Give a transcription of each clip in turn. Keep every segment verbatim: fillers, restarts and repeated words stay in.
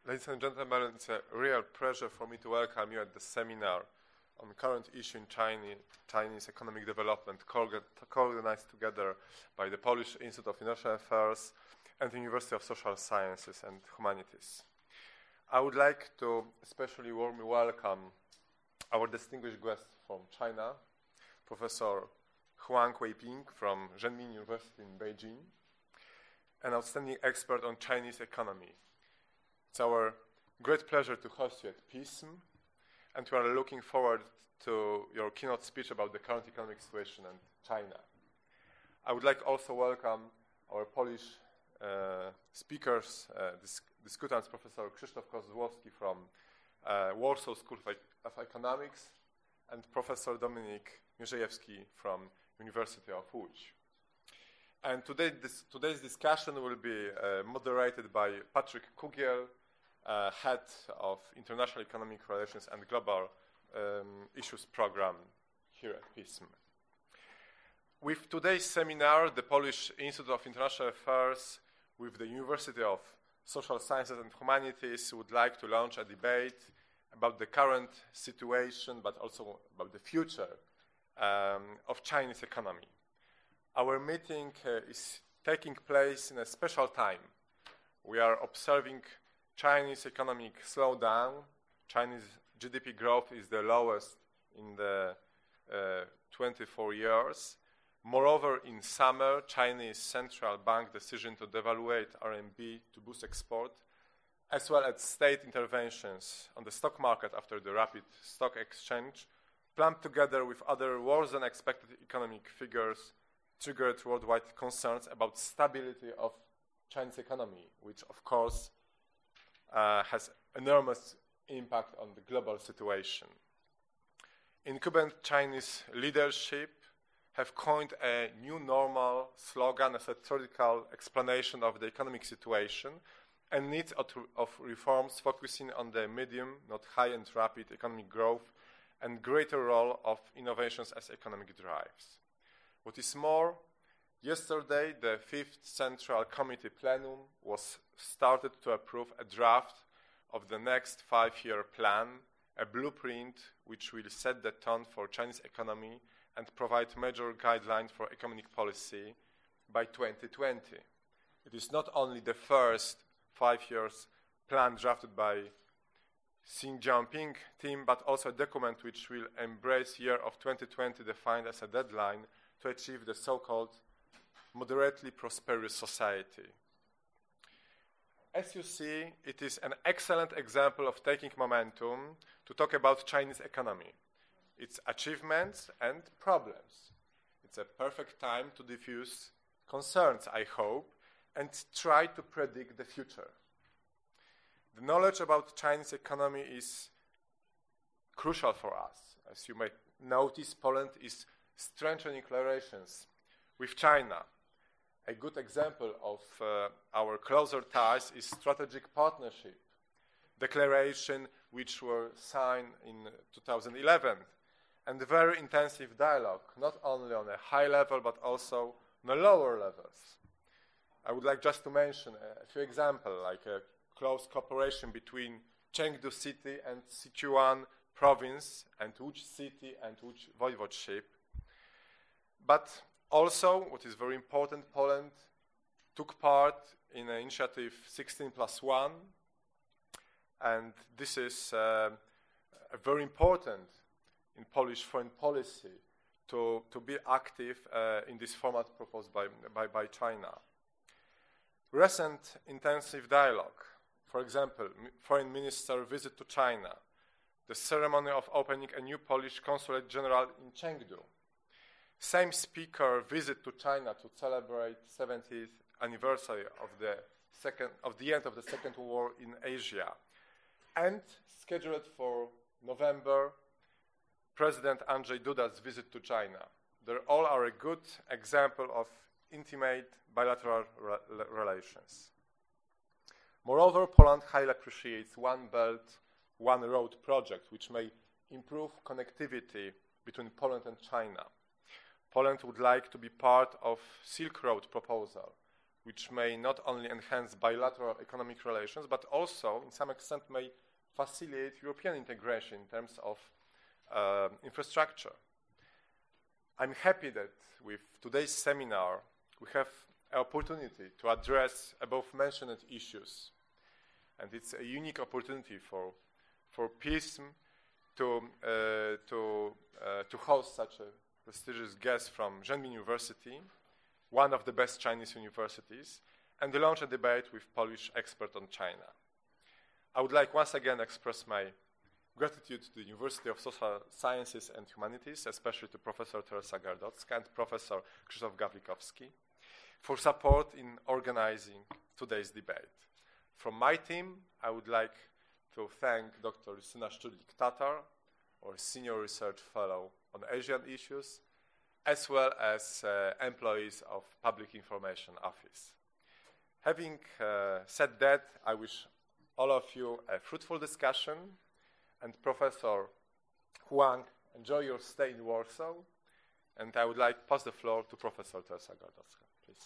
Ladies and gentlemen, it's a real pleasure for me to welcome you at the seminar on current issue in Chinese, Chinese economic development, co-organized together by the Polish Institute of International Affairs and the University of Social Sciences and Humanities. I would like to especially warmly welcome our distinguished guest from China, Professor Huang Weiping from Renmin University in Beijing, an outstanding expert on Chinese economy. It's our great pleasure to host you at PISM, and we are looking forward to your keynote speech about the current economic situation in China. I would like also welcome our Polish uh, speakers, uh, dis discutants, Professor Krzysztof Kozłowski from uh, Warsaw School of, e of Economics, and Professor Dominik Mierzejewski from University of Łódź. And today, this, today's discussion will be uh, moderated by Patrick Kugiel, uh, Head of International Economic Relations and Global um, Issues Program here at PISM. With today's seminar, the Polish Institute of International Affairs with the University of Social Sciences and Humanities would like to launch a debate about the current situation, but also about the future um, of Chinese economy. Our meeting uh, is taking place in a special time. We are observing Chinese economic slowdown. Chinese G D P growth is the lowest in the uh, twenty-four years. Moreover, in summer, Chinese central bank decision to devaluate R M B to boost export, as well as state interventions on the stock market after the rapid stock exchange, plumped together with other worse than expected economic figures, triggered worldwide concerns about stability of Chinese economy, which of course uh, has enormous impact on the global situation. Incumbent Chinese leadership have coined a new normal slogan as a theoretical explanation of the economic situation and needs of, of reforms focusing on the medium, not high and rapid economic growth and greater role of innovations as economic drives. What is more, yesterday the Fifth Central Committee Plenum was started to approve a draft of the next five-year plan, a blueprint which will set the tone for Chinese economy and provide major guidelines for economic policy by twenty twenty. It is not only the first five years plan drafted by Xi Jinping team, but also a document which will embrace year of twenty twenty defined as a deadline to achieve the so-called moderately prosperous society. As you see, it is an excellent example of taking momentum to talk about Chinese economy, its achievements and problems. It's a perfect time to diffuse concerns, I hope, and try to predict the future. The knowledge about Chinese economy is crucial for us. As you may notice, Poland is strengthening relations with China. A good example of uh, our closer ties is strategic partnership declaration which were signed in two thousand eleven, and a very intensive dialogue, not only on a high level but also on the lower levels. I would like just to mention a few examples, like a close cooperation between Chengdu City and Sichuan province and Łódź City and Łódź Voivodeship. But also, what is very important, Poland took part in an initiative sixteen plus one, and this is uh, very important in Polish foreign policy to, to be active uh, in this format proposed by, by, by China. Recent intensive dialogue, for example, foreign minister visit to China, the ceremony of opening a new Polish consulate general in Chengdu, same speaker visit to China to celebrate seventieth anniversary of the second of the end of the Second World War in Asia, and scheduled for November, President Andrzej Duda's visit to China. They all are a good example of intimate bilateral re relations. Moreover, Poland highly appreciates One Belt, One Road project, which may improve connectivity between Poland and China. Poland would like to be part of Silk Road proposal, which may not only enhance bilateral economic relations, but also, in some extent, may facilitate European integration in terms of uh, infrastructure. I'm happy that with today's seminar, we have an opportunity to address above-mentioned issues. And it's a unique opportunity for, for PISM to, uh, to, uh, to host such a prestigious guest from Renmin University, one of the best Chinese universities, and to launch a debate with Polish experts on China. I would like once again express my gratitude to the University of Social Sciences and Humanities, especially to Professor Teresa Gardocka and Professor Krzysztof Gawlikowski, for support in organizing today's debate. From my team, I would like to thank Doctor Justyna Szczudlik-Tatar, our Senior Research Fellow on Asian issues, as well as uh, employees of Public Information Office. Having uh, said that, I wish all of you a fruitful discussion, and Professor Huang, enjoy your stay in Warsaw, and I would like to pass the floor to Professor Teresa Gardocka, please.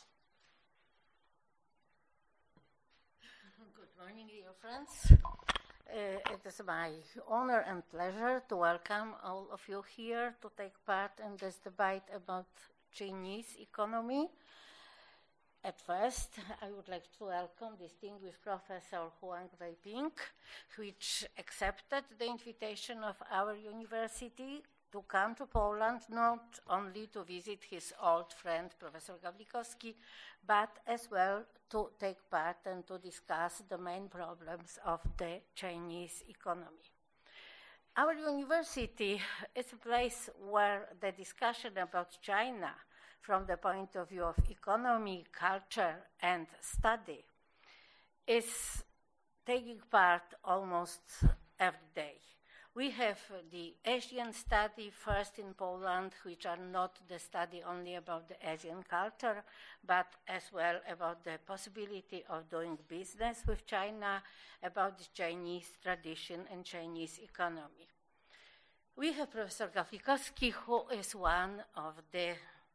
Good morning, dear friends. Uh, it is my honor and pleasure to welcome all of you here to take part in this debate about Chinese economy. At first, I would like to welcome distinguished Professor Huang Weiping, which accepted the invitation of our university to come to Poland not only to visit his old friend Professor Gawlikowski, but as well to take part and to discuss the main problems of the Chinese economy. Our university is a place where the discussion about China from the point of view of economy, culture, and study is taking part almost every day. We have the Asian study first in Poland, which are not the study only about the Asian culture, but as well about the possibility of doing business with China, about the Chinese tradition and Chinese economy. We have Professor Gawlikowski, who is one of the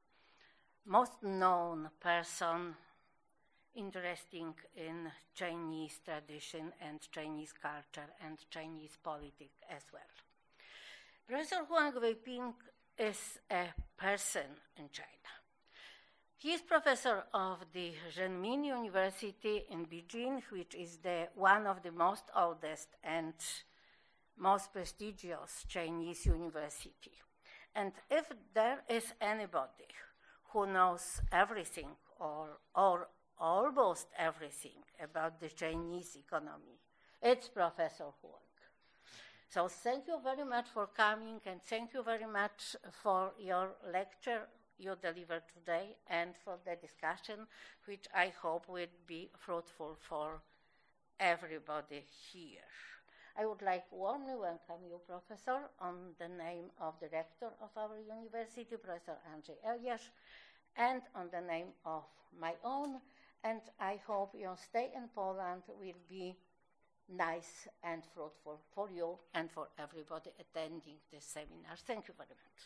most known person interesting in Chinese tradition and Chinese culture and Chinese politics as well. Professor Huang Weiping is a person in China. He is professor of the Renmin University in Beijing, which is the one of the most oldest and most prestigious Chinese university. And if there is anybody who knows everything or, or almost everything about the Chinese economy, it's Professor Huang. So thank you very much for coming, and thank you very much for your lecture you delivered today and for the discussion, which I hope will be fruitful for everybody here. I would like to warmly welcome you, Professor, on the name of the rector of our university, Professor Andrzej Eliasz, and on the name of my own. And I hope your stay in Poland will be nice and fruitful for you and for everybody attending this seminar. Thank you very much.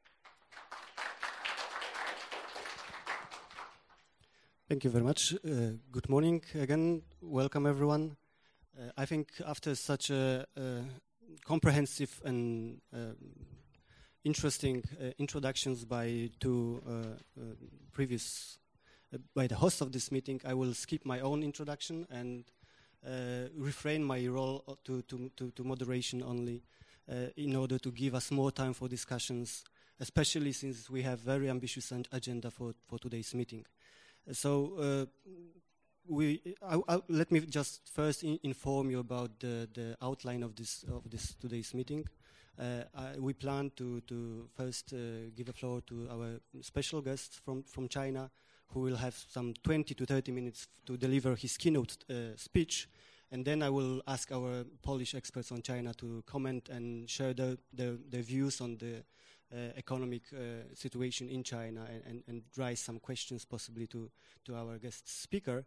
Thank you very much. Uh, good morning again. Welcome, everyone. Uh, I think after such a, a comprehensive and uh, interesting uh, introductions by two uh, uh, previous, uh, by the host of this meeting, I will skip my own introduction and uh, refrain my role to, to, to, to moderation only uh, in order to give us more time for discussions, especially since we have very ambitious agenda for, for today's meeting. So uh, we, I, I, let me just first in inform you about the, the outline of this of this today's meeting. Uh, I, we plan to to first uh, give a floor to our special guest from from China, who will have some twenty to thirty minutes to deliver his keynote uh, speech, and then I will ask our Polish experts on China to comment and share their their, their views on the Uh, economic uh, situation in China and, and, and raise some questions possibly to, to our guest speaker.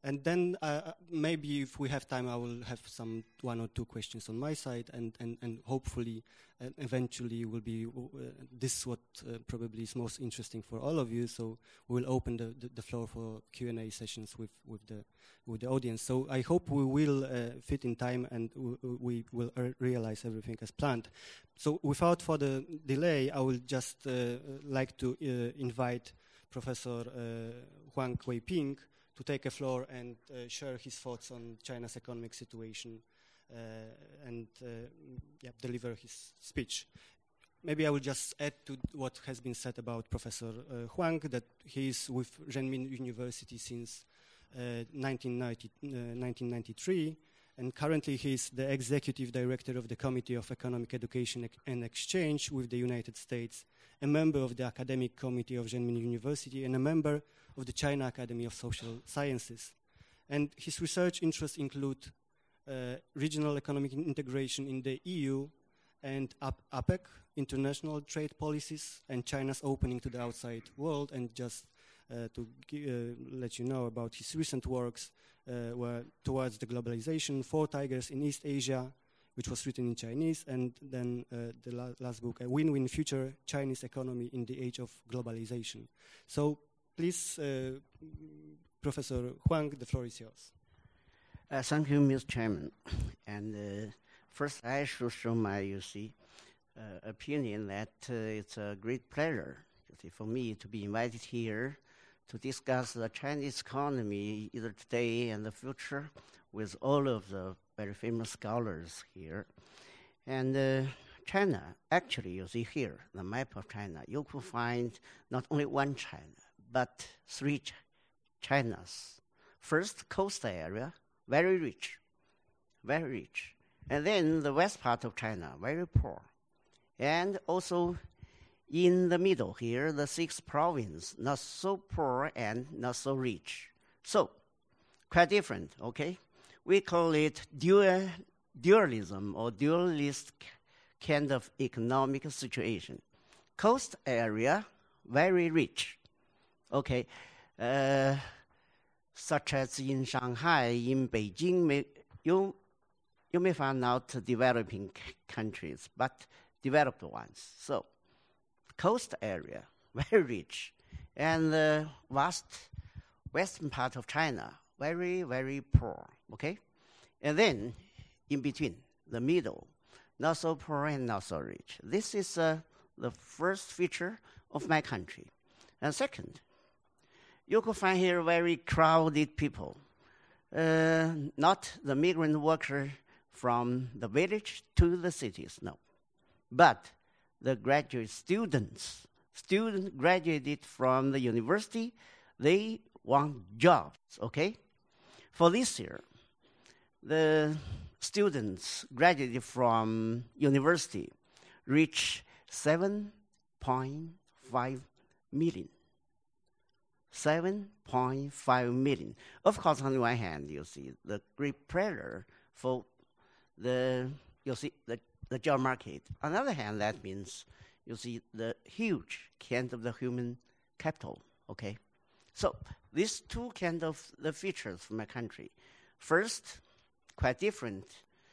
And then uh, maybe if we have time, I will have some one or two questions on my side, and, and, and hopefully uh, eventually will be uh, this what uh, probably is most interesting for all of you. So we'll open the, the, the floor for Q and A sessions with, with, the, with the audience. So I hope we will uh, fit in time and w we will uh, realize everything as planned. So without further delay, I will just uh, like to uh, invite Professor uh, Huang Weiping to take a floor and uh, share his thoughts on China's economic situation uh, and uh, yeah, deliver his speech. Maybe I will just add to what has been said about Professor uh, Huang, that he is with Renmin University since uh, nineteen ninety-three, and currently he is the executive director of the Committee of Economic Education and Exchange with the United States, a member of the Academic Committee of Renmin University, and a member of the China Academy of Social Sciences. And his research interests include uh, regional economic integration in the E U and APEC, international trade policies, and China's opening to the outside world. And just uh, to uh, let you know about his recent works uh, were Towards the Globalization, Four Tigers in East Asia, which was written in Chinese, and then uh, the la last book, A Win-Win Future, Chinese Economy in the Age of Globalization. So please, uh, Professor Huang, the floor is yours. Uh, thank you, Mister Chairman. And uh, first, I should show my, you see, uh, opinion that uh, it's a great pleasure, you see, for me to be invited here to discuss the Chinese economy either today and the future with all of the very famous scholars here. And uh, China, actually, you see here, the map of China, you could find not only one China, but three ch Chinas. First, coast area, very rich, very rich. And then the west part of China, very poor. And also in the middle here, the sixth province, not so poor and not so rich. So, quite different, okay? We call it dual, dualism or dualist kind of economic situation. Coast area, very rich. Okay, uh, such as in Shanghai, in Beijing, may, you, you may find out developing countries, but developed ones. So, coast area, very rich. And the vast western part of China, very, very poor, okay? And then, in between, the middle, not so poor and not so rich. This is uh, the first feature of my country. And second, you could find here very crowded people, uh, not the migrant worker from the village to the cities, no, but the graduate students, students graduated from the university, they want jobs, okay? For this year, the students graduated from university reach seven point five million. seven point five million. Of course, on the one hand, you see the great pressure for the, you see, the, the job market. On the other hand, that means, you see, the huge kind of the human capital, okay? So these two kind of the features for my country. First, quite different,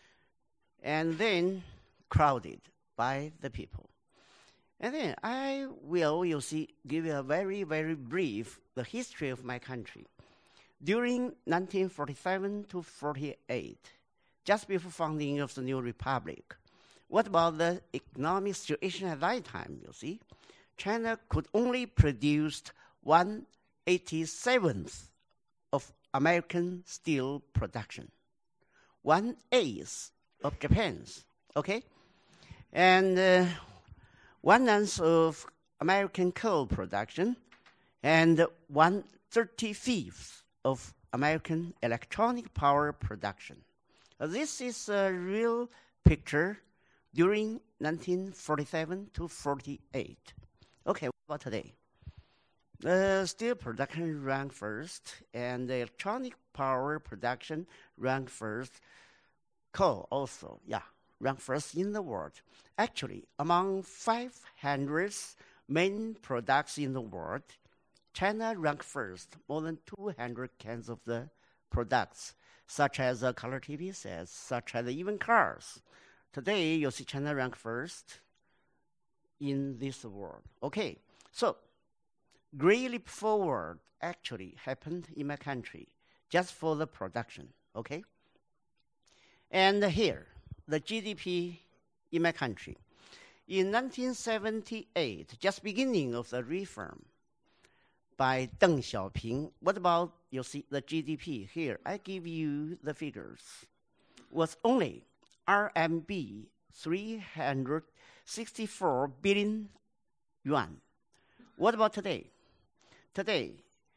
and then crowded by the people. And then I will, you see, give you a very, very brief the history of my country. During nineteen forty-seven to forty-eight, just before founding of the new republic, what about the economic situation at that time, you see? China could only produce one eighty-seventh of American steel production, one eighth of Japan's, okay? And uh, one ninth of American coal production, and one thirty-fifth of American electronic power production. Uh, this is a real picture during nineteen forty-seven to forty-eight. Okay, what about today? The steel production ranked first, and the electronic power production ranked first. Coal also, yeah, ranked first in the world. Actually, among five hundred main products in the world, China ranked first, more than two hundred kinds of the products, such as uh, color T V sets, such as even cars. Today, you see China rank first in this world. Okay, so great leap forward actually happened in my country just for the production, okay? And here, the G D P in my country. In nineteen seventy-eight, just beginning of the reform by Deng Xiaoping, what about, you see, the G D P here? I give you the figures. Was only R M B three hundred sixty-four billion yuan. What about today? Today,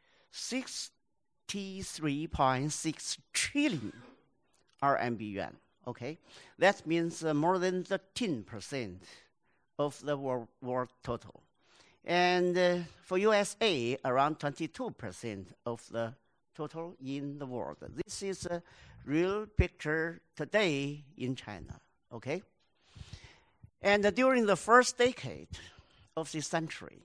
sixty-three point six trillion R M B yuan. Okay, that means uh, more than thirteen percent of the world, world total. And uh, for U S A, around twenty-two percent of the total in the world. This is a real picture today in China, okay? And uh, during the first decade of this century,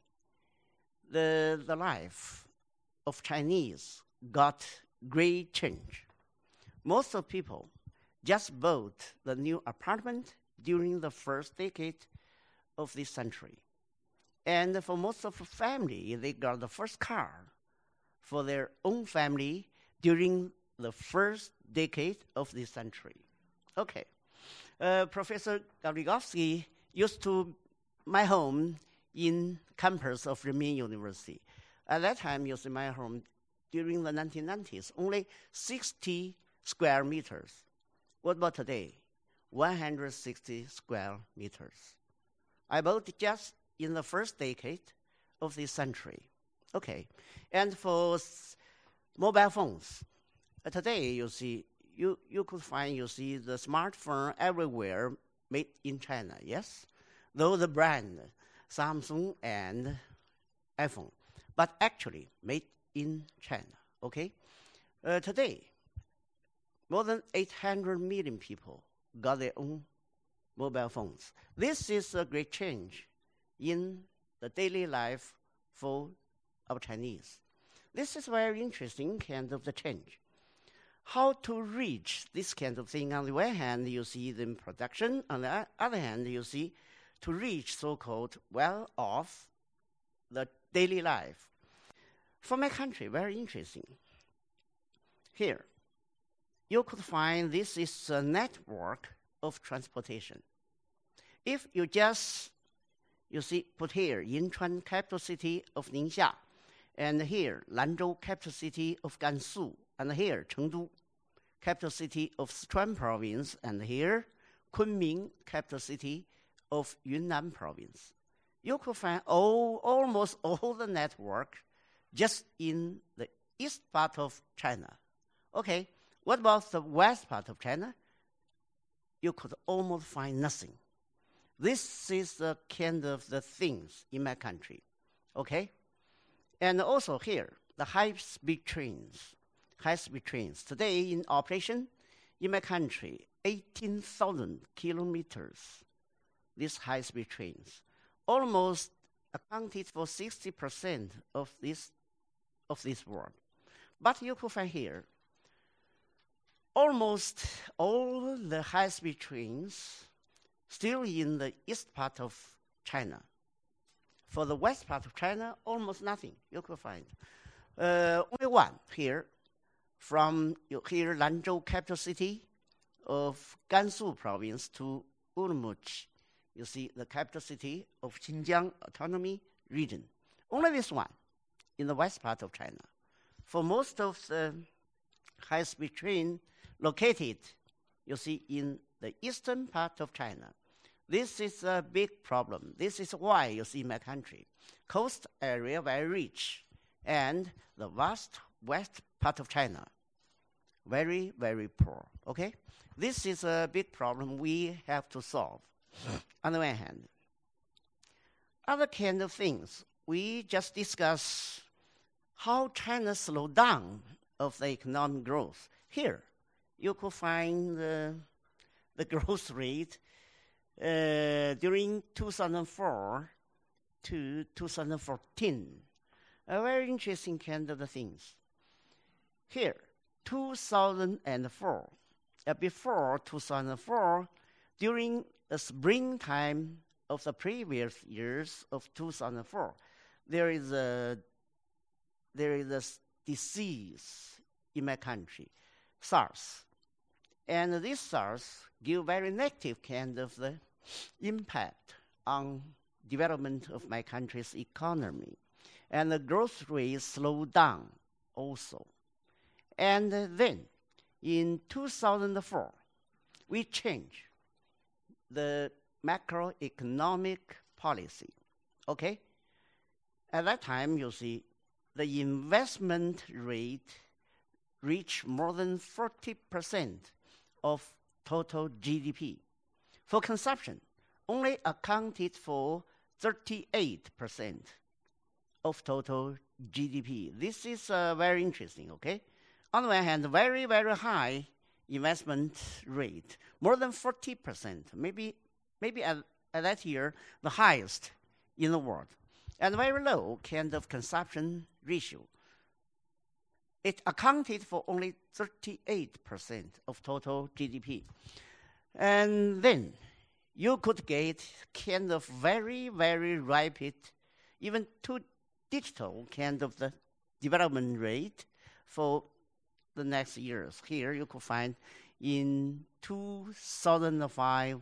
the, the life of Chinese got great change. Most of people just bought the new apartment during the first decade of this century. And for most of the family, they got the first car for their own family during the first decade of this century. Okay. Uh, Professor Gawlikowski used to my home in campus of Renmin University. At that time, you see my home during the nineteen nineties, only sixty square meters. What about today? one hundred sixty square meters. I bought just in the first decade of this century. Okay, and for s- mobile phones, uh, today you see, you, you could find, you see the smartphone everywhere made in China, yes? Though the brand, Samsung and iPhone, but actually made in China, okay? Uh, today, more than eight hundred million people got their own mobile phones. This is a great change in the daily life for our Chinese. This is very interesting kind of the change. How to reach this kind of thing? On the one hand, you see the production. On the other hand, you see to reach so-called well-off the daily life. For my country, very interesting. Here, you could find this is a network of transportation. If you just, you see, put here, Yinchuan, capital city of Ningxia, and here, Lanzhou, capital city of Gansu, and here, Chengdu, capital city of Sichuan province, and here, Kunming, capital city of Yunnan province. You could find all, almost all the network just in the east part of China. Okay, what about the west part of China? You could almost find nothing. This is the kind of the things in my country, okay? And also here, the high-speed trains, high-speed trains. Today in operation in my country, eighteen thousand kilometers, these high-speed trains, almost accounted for sixty percent of this, of this world. But you could find here, almost all the high-speed trains still in the east part of China. For the west part of China, almost nothing you could find. Uh, only one here, from you here Lanzhou, capital city of Gansu province, to Urumqi, you see the capital city of Xinjiang Autonomy Region. Only this one in the west part of China. For most of the high-speed train located, you see, in the eastern part of China. This is a big problem. This is why you see my country, coast area very rich, and the vast west part of China, very, very poor, okay? This is a big problem we have to solve. On the one hand, other kind of things, we just discuss how China slowed down of the economic growth. Here, you could find the, the growth rate uh, during two thousand four to two thousand fourteen. A very interesting kind of the things. Here, two thousand four, uh, before two thousand four, during the springtime of the previous years of two thousand four, there is a there is a disease in my country, SARS, and this SARS give very negative kind of the impact on development of my country's economy, and the growth rate slowed down also. And then in two thousand four, we changed the macroeconomic policy, okay? At that time, you see, the investment rate reached more than forty percent of total G D P. For consumption, only accounted for thirty-eight percent of total G D P. This is uh, very interesting, okay? On the one hand, very, very high investment rate, more than forty percent, maybe, maybe at, at that year, the highest in the world, and very low kind of consumption ratio. It accounted for only thirty-eight percent of total G D P. And then you could get kind of very, very rapid, even two digital kind of the development rate for the next years. Here you could find in two thousand five,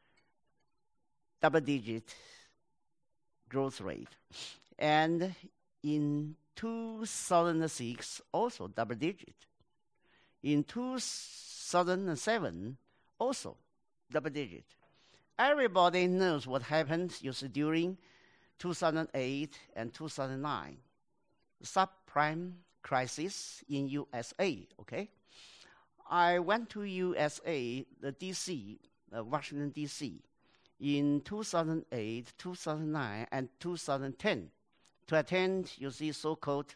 double-digit growth rate. And in two thousand six, also double-digit. In two thousand seven, also double-digit. Everybody knows what happened you see, during two thousand eight and two thousand nine, subprime crisis in U S A, okay? I went to U S A, the D C, uh, Washington, D C, in two thousand eight, two thousand nine, and two thousand ten to attend, you see, so-called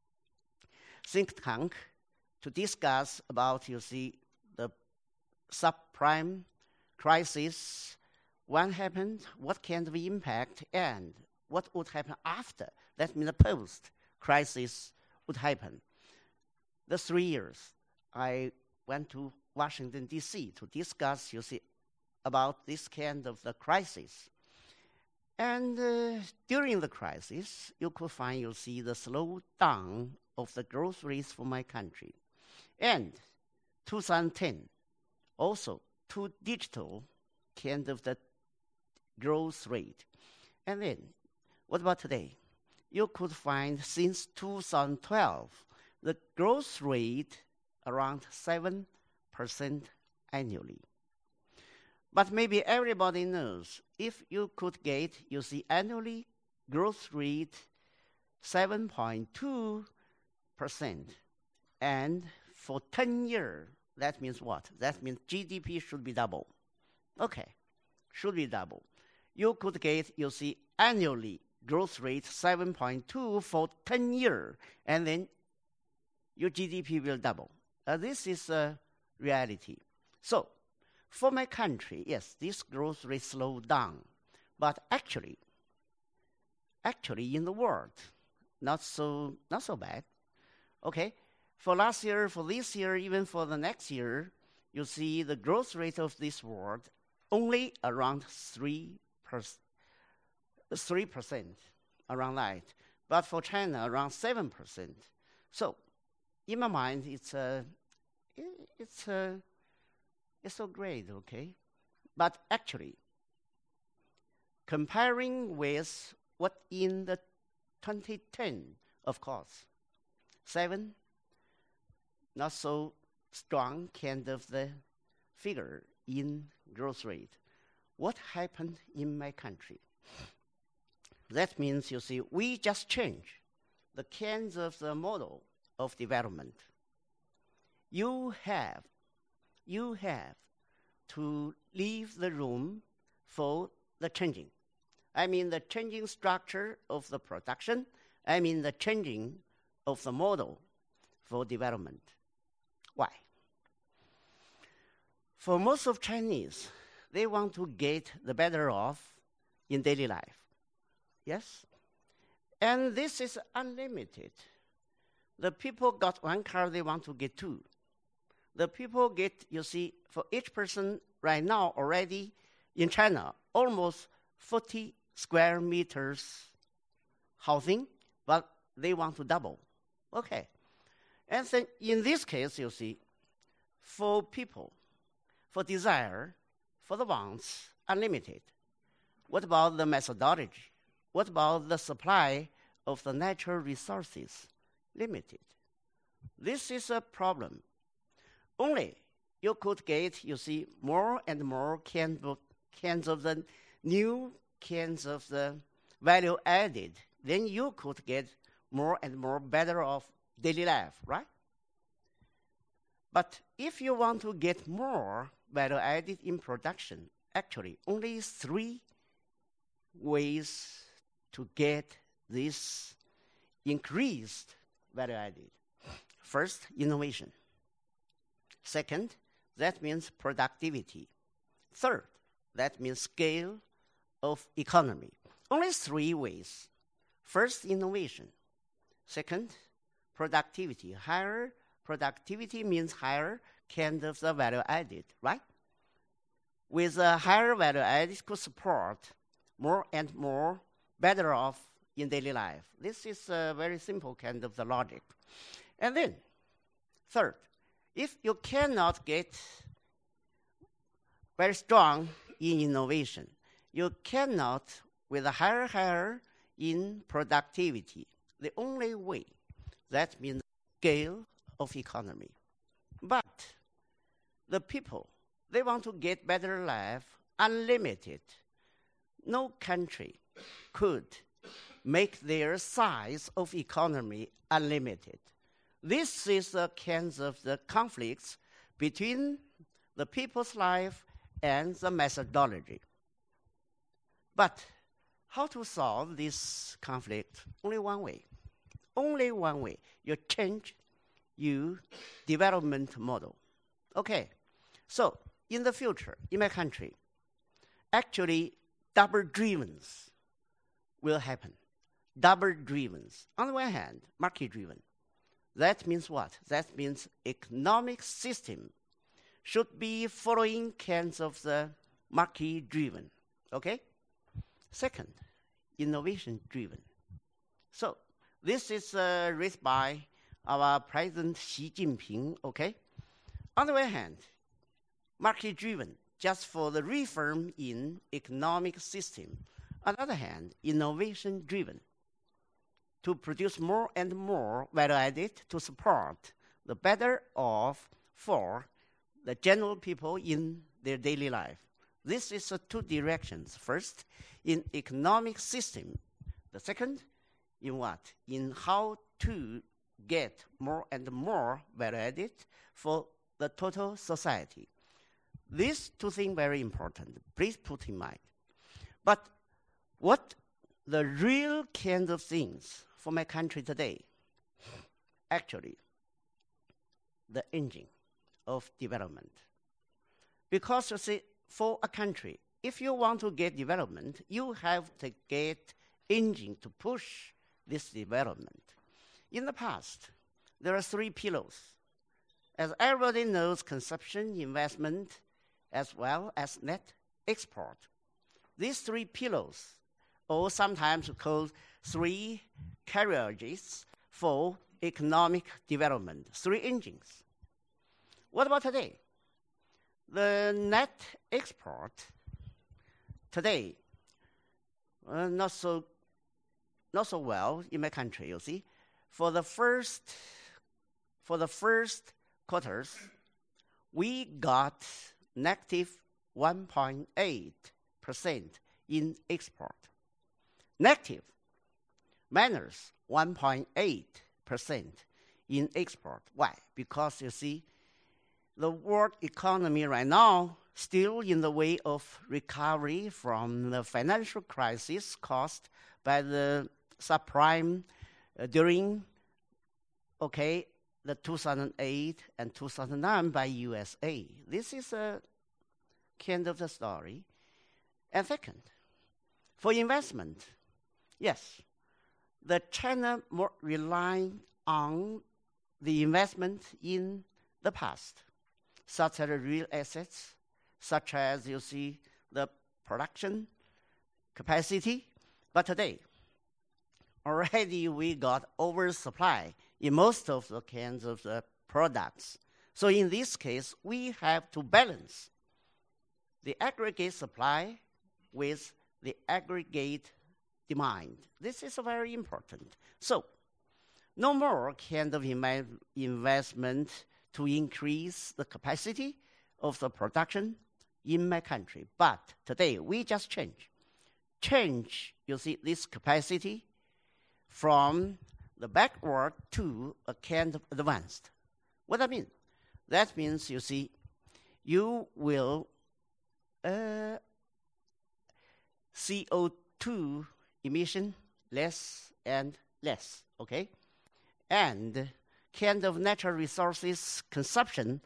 think tank to discuss about, you see, the subprime crisis, when happened, what kind of impact, and what would happen after. That means the post-crisis would happen. The three years, I went to Washington, D C to discuss, you see, about this kind of the crisis. And uh, during the crisis, you could find, you see, the slowdown of the growth rates for my country. And two thousand ten, also two digital kind of the growth rate. And then, what about today? You could find since two thousand twelve, the growth rate around seven percent annually. But maybe everybody knows, if you could get, you see, annually growth rate seven point two percent, and for ten years, that means what? That means G D P should be double. Okay, should be double. You could get, you see, annually growth rate seven point two for ten years, and then your G D P will double. Uh, this is a reality. So, for my country, yes, this growth rate slowed down, but actually, actually in the world, not so, not so bad. Okay, for last year, for this year, even for the next year, you see the growth rate of this world only around three percent, three percent, around that. But for China, around seven percent. So, in my mind, it's a, it's a, it's so great, okay? But actually, comparing with what in the twenty ten, of course, seven, not so strong kind of the figure in growth rate. What happened in my country? That means, you see, we just change the kinds of the model of development. You have, you have to leave the room for the changing. I mean the changing structure of the production. I mean the changing of the model for development. Why? For most of Chinese, they want to get the better off in daily life. Yes? And this is unlimited. The people got one car, they want to get two. the people get, you see, for each person right now already in China, almost forty square meters housing, but they want to double. Okay. And then in this case, you see, for people, for desire, for the wants, unlimited. What about the methodology? What about the supply of the natural resources? Limited. This is a problem. Only you could get, you see, more and more cans of, cans of the new cans of the value added. Then you could get more and more better off daily life, right? But if you want to get more value added in production, actually only three ways to get this increased value added. First, innovation. Second, that means productivity. Third, that means scale of economy. Only three ways. First, innovation. Second, productivity. Higher productivity means higher kind of the value added, right? With a higher value added could support more and more better off in daily life. This is a very simple kind of the logic. And then, third, if you cannot get very strong in innovation, you cannot with a higher higher in productivity. The only way, that means scale of economy. But the people, they want to get better life, unlimited. No country could make their size of economy unlimited. This is the kinds of the conflicts between the people's life and the methodology. But how to solve this conflict? Only one way. Only one way. You change your development model. Okay, so in the future, in my country, actually double-drivens will happen. Double-drivens. On the one hand, market-driven. That means what? That means economic system should be following kinds of the market-driven. Okay? Second, innovation-driven. So this is uh, raised by our President Xi Jinping. Okay? On the one hand, market-driven, just for the reform in economic system. On the other hand, innovation-driven, to produce more and more value added to support the better off for the general people in their daily life. This is uh, two directions. First, in economic system. The second, in what? In how to get more and more value added for the total society. These two things very important. Please put in mind. But what the real kind of things for my country today, actually, the engine of development. Because you see, for a country, if you want to get development, you have to get engine to push this development. In the past, there are three pillars. As everybody knows, consumption, investment, as well as net export. These three pillars, or sometimes called three carriages for economic development, three engines. What about today? The net export today, uh, not so not so well in my country, you see. For the first for the first quarters, we got negative one point eight percent in export. Negative minus one point eight percent in export. Why? Because you see, the world economy right now still in the way of recovery from the financial crisis caused by the subprime uh, during, okay, the two thousand eight and two thousand nine by U S A. This is a kind of the story. And second, for investment, yes, the China more relying on the investment in the past. such as real assets, such as you see the production capacity. But today, already we got oversupply in most of the kinds of the products. So in this case, we have to balance the aggregate supply with the aggregate demand. This is very important. So no more kind of Im- investment to increase the capacity of the production in my country. But today, we just change. Change, you see, this capacity from the backward to a kind of advanced. What that mean? That means, you see, you will uh, C O two emission less and less, okay? And kind of natural resources consumption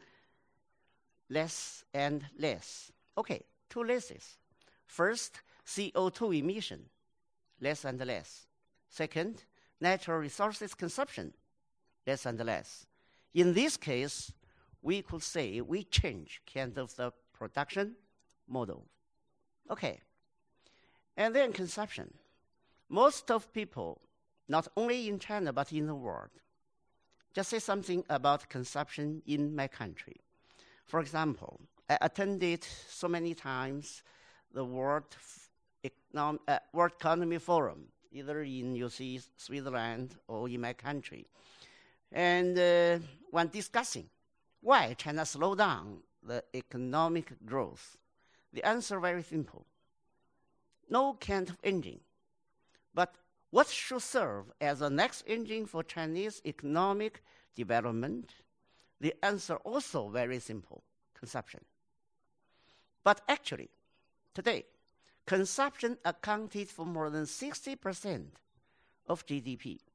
less and less. Okay, two lesses. First, C O two emission, less and less. Second, natural resources consumption, less and less. In this case, we could say we change kind of the production model. Okay, and then consumption. Most of people, not only in China but in the world, just say something about consumption in my country. For example, I attended so many times the World, Econom- uh, World Economy Forum, either in, you see, Switzerland or in my country. And uh, when discussing why China slowed down the economic growth, the answer very simple. No kind of engine. But what should serve as the next engine for Chinese economic development? The answer also very simple, consumption. But actually, today, consumption accounted for more than sixty percent of G D P.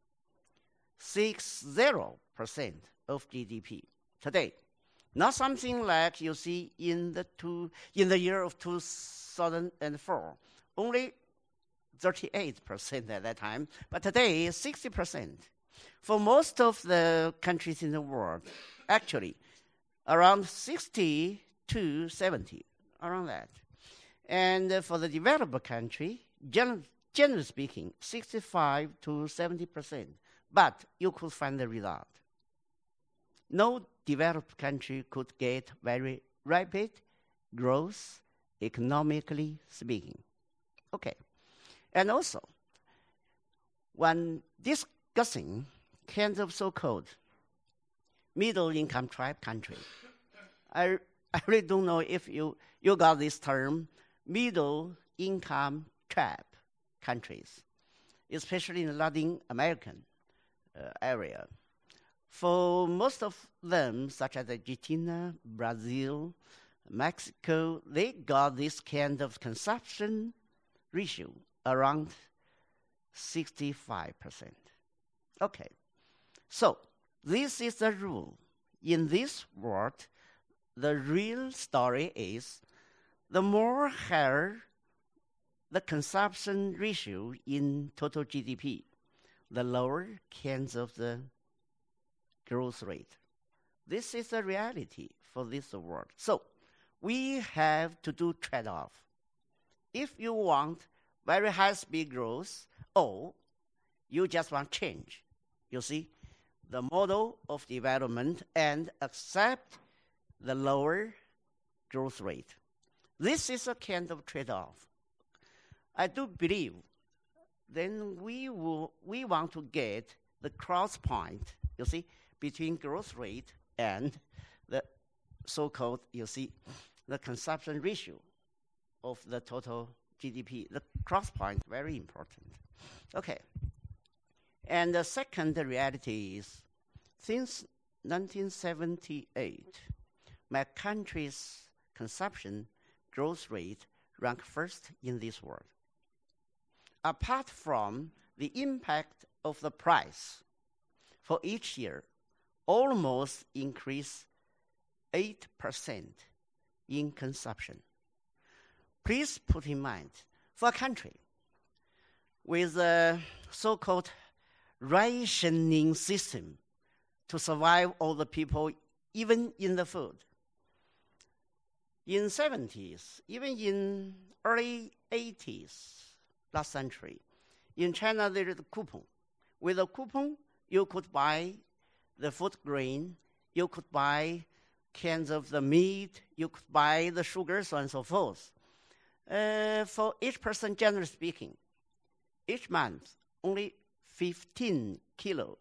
sixty percent of G D P today. Not something like you see in the two, in the year of two thousand four, only thirty-eight percent at that time, but today sixty percent. For most of the countries in the world, actually, around sixty to seventy, around that. And uh, for the developed country, gen- generally speaking, sixty-five to seventy percent. But you could find the result. No developed country could get very rapid growth, economically speaking. Okay. And also, when discussing kinds of so-called middle-income tribe country, I, I really don't know if you, you got this term, middle-income tribe countries, especially in the Latin American uh, area. For most of them, such as Argentina, Brazil, Mexico, they got this kind of consumption ratio around sixty-five percent. Okay, so this is the rule. In this world, the real story is the more higher the consumption ratio in total G D P, the lower kinds of the growth rate. This is the reality for this world. So we have to do trade-off. If you want very high speed growth, or you just want change, you see, the model of development and accept the lower growth rate. This is a kind of trade-off. I do believe then we will we want to get the cross point, you see, between growth rate and the so-called, you see, the consumption ratio of the total G D P. The cross point, very important. Okay. And the second reality is, since nineteen seventy-eight, my country's consumption growth rate ranked first in this world. Apart from the impact of the price for each year, almost increased eight percent in consumption. Please put in mind, for a country with a so-called rationing system to survive all the people, even in the food, in seventies, even in early eighties, last century, in China there is a coupon. With a coupon, you could buy the food grain, you could buy cans of the meat, you could buy the sugar, so on and so forth. Uh, for each person, generally speaking, each month, only fifteen kilogram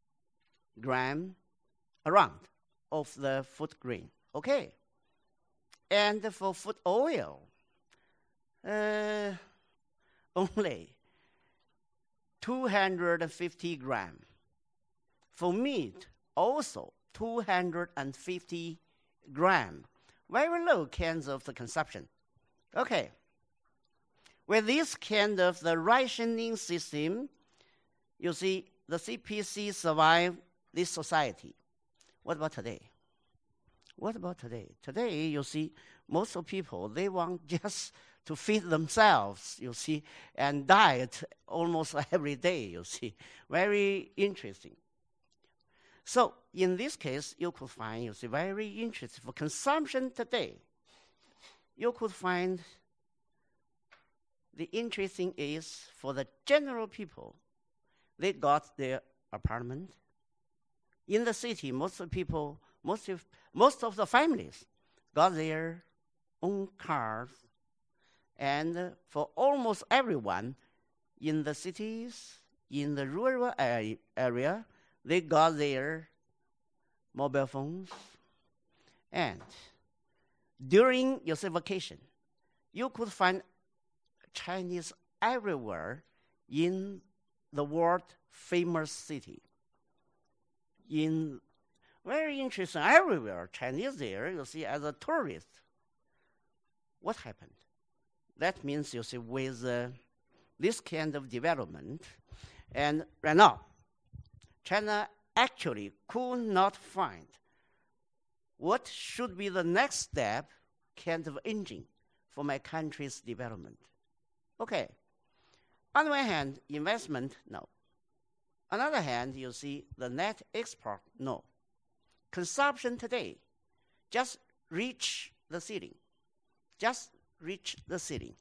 around of the food grain. Okay. And for food oil, uh, only two hundred fifty gram. For meat, also two hundred fifty gram. Very low cans of the consumption. Okay. With this kind of the rationing system, you see, the C P C survived this society. What about today? What about today? Today, you see, most of people, they want just to feed themselves, you see, and diet almost every day, you see. Very interesting. So, in this case, you could find, you see, very interesting. For consumption today, you could find the interesting is for the general people, they got their apartment. In the city, most of people, most of, most of the families got their own cars. And for almost everyone in the cities, in the rural area, they got their mobile phones. And during your vacation, you could find Chinese everywhere in the world famous city. In very interesting, everywhere Chinese there, you see, as a tourist. What happened? That means, you see, with uh, this kind of development, and right now, China actually could not find what should be the next step kind of engine for my country's development. Okay. On the one hand, investment, no. On the other hand, you see the net export, no. Consumption today just reach the ceiling. Just reach the ceiling.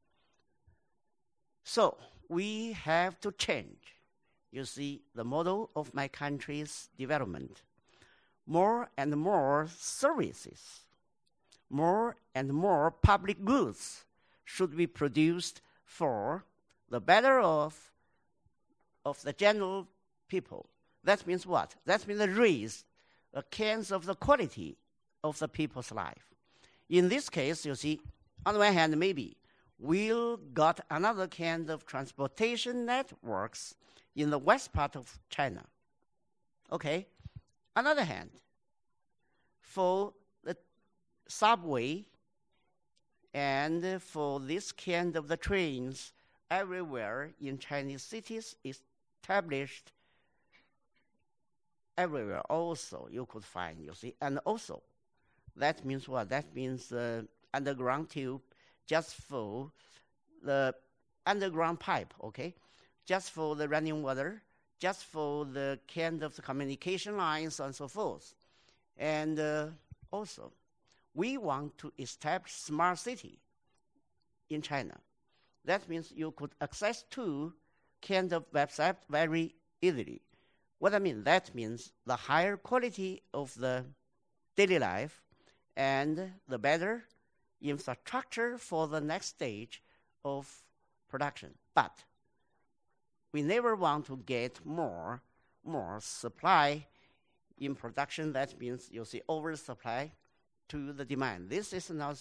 So we have to change, you see, the model of my country's development. More and more services, more and more public goods should be produced for the better of, of the general people. That means what? That means raise the kinds of the quality of the people's life. In this case, you see, on the one hand, maybe we'll got another kind of transportation networks in the west part of China. Okay. On the other hand, for the subway and for this kind of the trains everywhere in Chinese cities established everywhere also you could find, you see. And also, that means what? That means uh, underground tube just for the underground pipe, okay? Just for the running water, just for the kind of the communication lines and so forth. And uh, also, we want to establish smart city in China. That means you could access to kind of website very easily. What I mean, that means the higher quality of the daily life and the better infrastructure for the next stage of production. But we never want to get more, more supply in production. That means you see oversupply to the demand. This is not,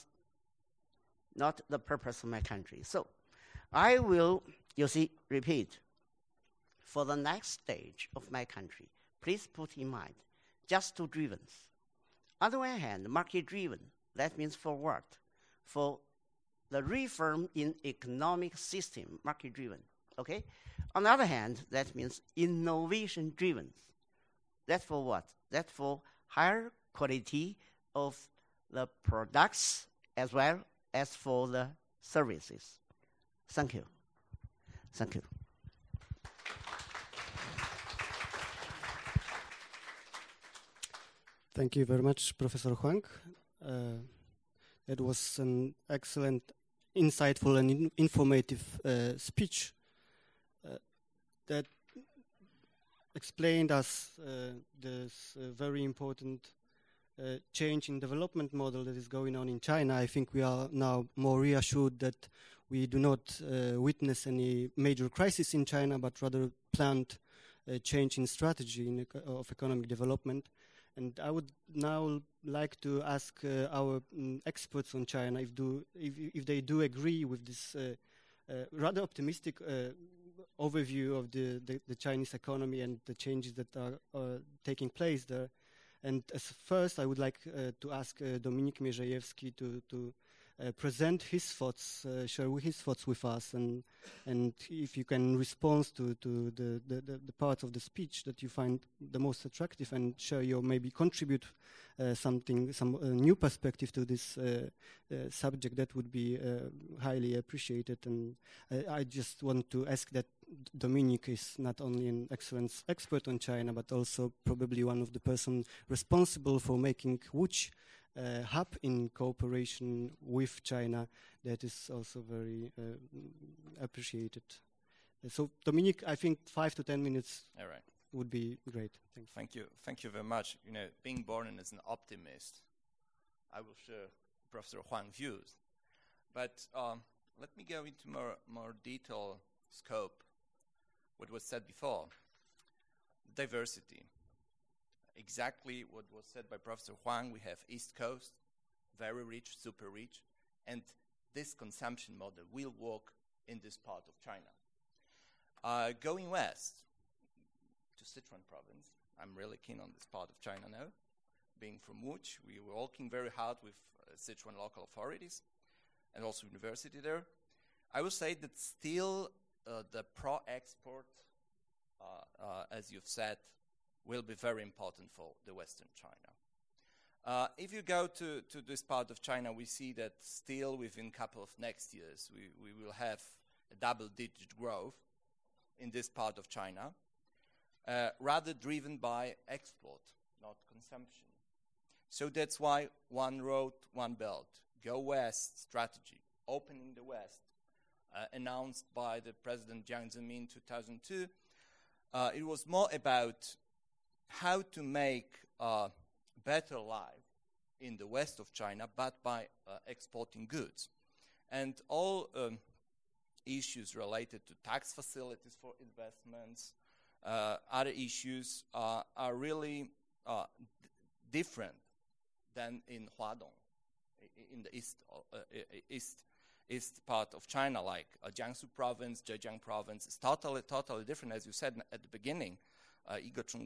not the purpose of my country. So I will, you see, repeat. For the next stage of my country, please put in mind just two drivens. On the one hand, market-driven, that means for what? For the reform in economic system, market-driven, okay? On the other hand, that means innovation-driven. That's for what? That's for higher quality of the products as well as for the services. Thank you. Thank you. Thank you very much, Professor Huang. Uh, It was an excellent, insightful, and in informative uh, speech uh, that explained us uh, this uh, very important uh, change in development model that is going on in China. I think we are now more reassured that we do not uh, witness any major crisis in China, but rather planned a change in strategy in eco of economic development. And I would now like to ask uh, our um, experts on China if, do, if, if they do agree with this uh, uh, rather optimistic uh, overview of the, the, the Chinese economy and the changes that are uh, taking place there. And as first, I would like uh, to ask uh, Dominik Mierzejewski to, to uh, present his thoughts, uh, share his thoughts with us, and and if you can respond to, to the, the, the, the parts of the speech that you find the most attractive and share your, maybe contribute uh, something, some uh, new perspective to this uh, uh, subject, that would be uh, highly appreciated. And uh, I just want to ask that Dominik is not only an excellent expert on China, but also probably one of the persons responsible for making Łódź uh, hub in cooperation with China. That is also very uh, appreciated. Uh, so, Dominik, I think five to ten minutes All right. would be great. Thanks. Thank you. Thank you very much. You know, being born as an optimist, I will share Professor Huang's views. But um, let me go into more, more detailed scope what was said before. Diversity. Exactly what was said by Professor Huang. We have East Coast, very rich, super rich, and this consumption model will work in this part of China. Uh, going west to Sichuan province, I'm really keen on this part of China now. Being from Łódź, we were working very hard with uh, Sichuan local authorities and also university there. I would say that still uh, the pro-export, uh, uh, as you've said, will be very important for the Western China. Uh, if you go to, to this part of China, we see that still within a couple of next years, we, we will have a double-digit growth in this part of China, uh, rather driven by export, not consumption. So that's why one road, one belt, go west strategy, opening the West, uh, announced by the President Jiang Zemin in two thousand two, uh, it was more about how to make a better life in the west of China, but by uh, exporting goods. And all um, issues related to tax facilities for investments, uh, other issues uh, are really uh, d different than in Huadong, in the east, uh, east, east part of China, like uh, Jiangsu province, Zhejiang province. It's totally, totally different, as you said at the beginning. Uh,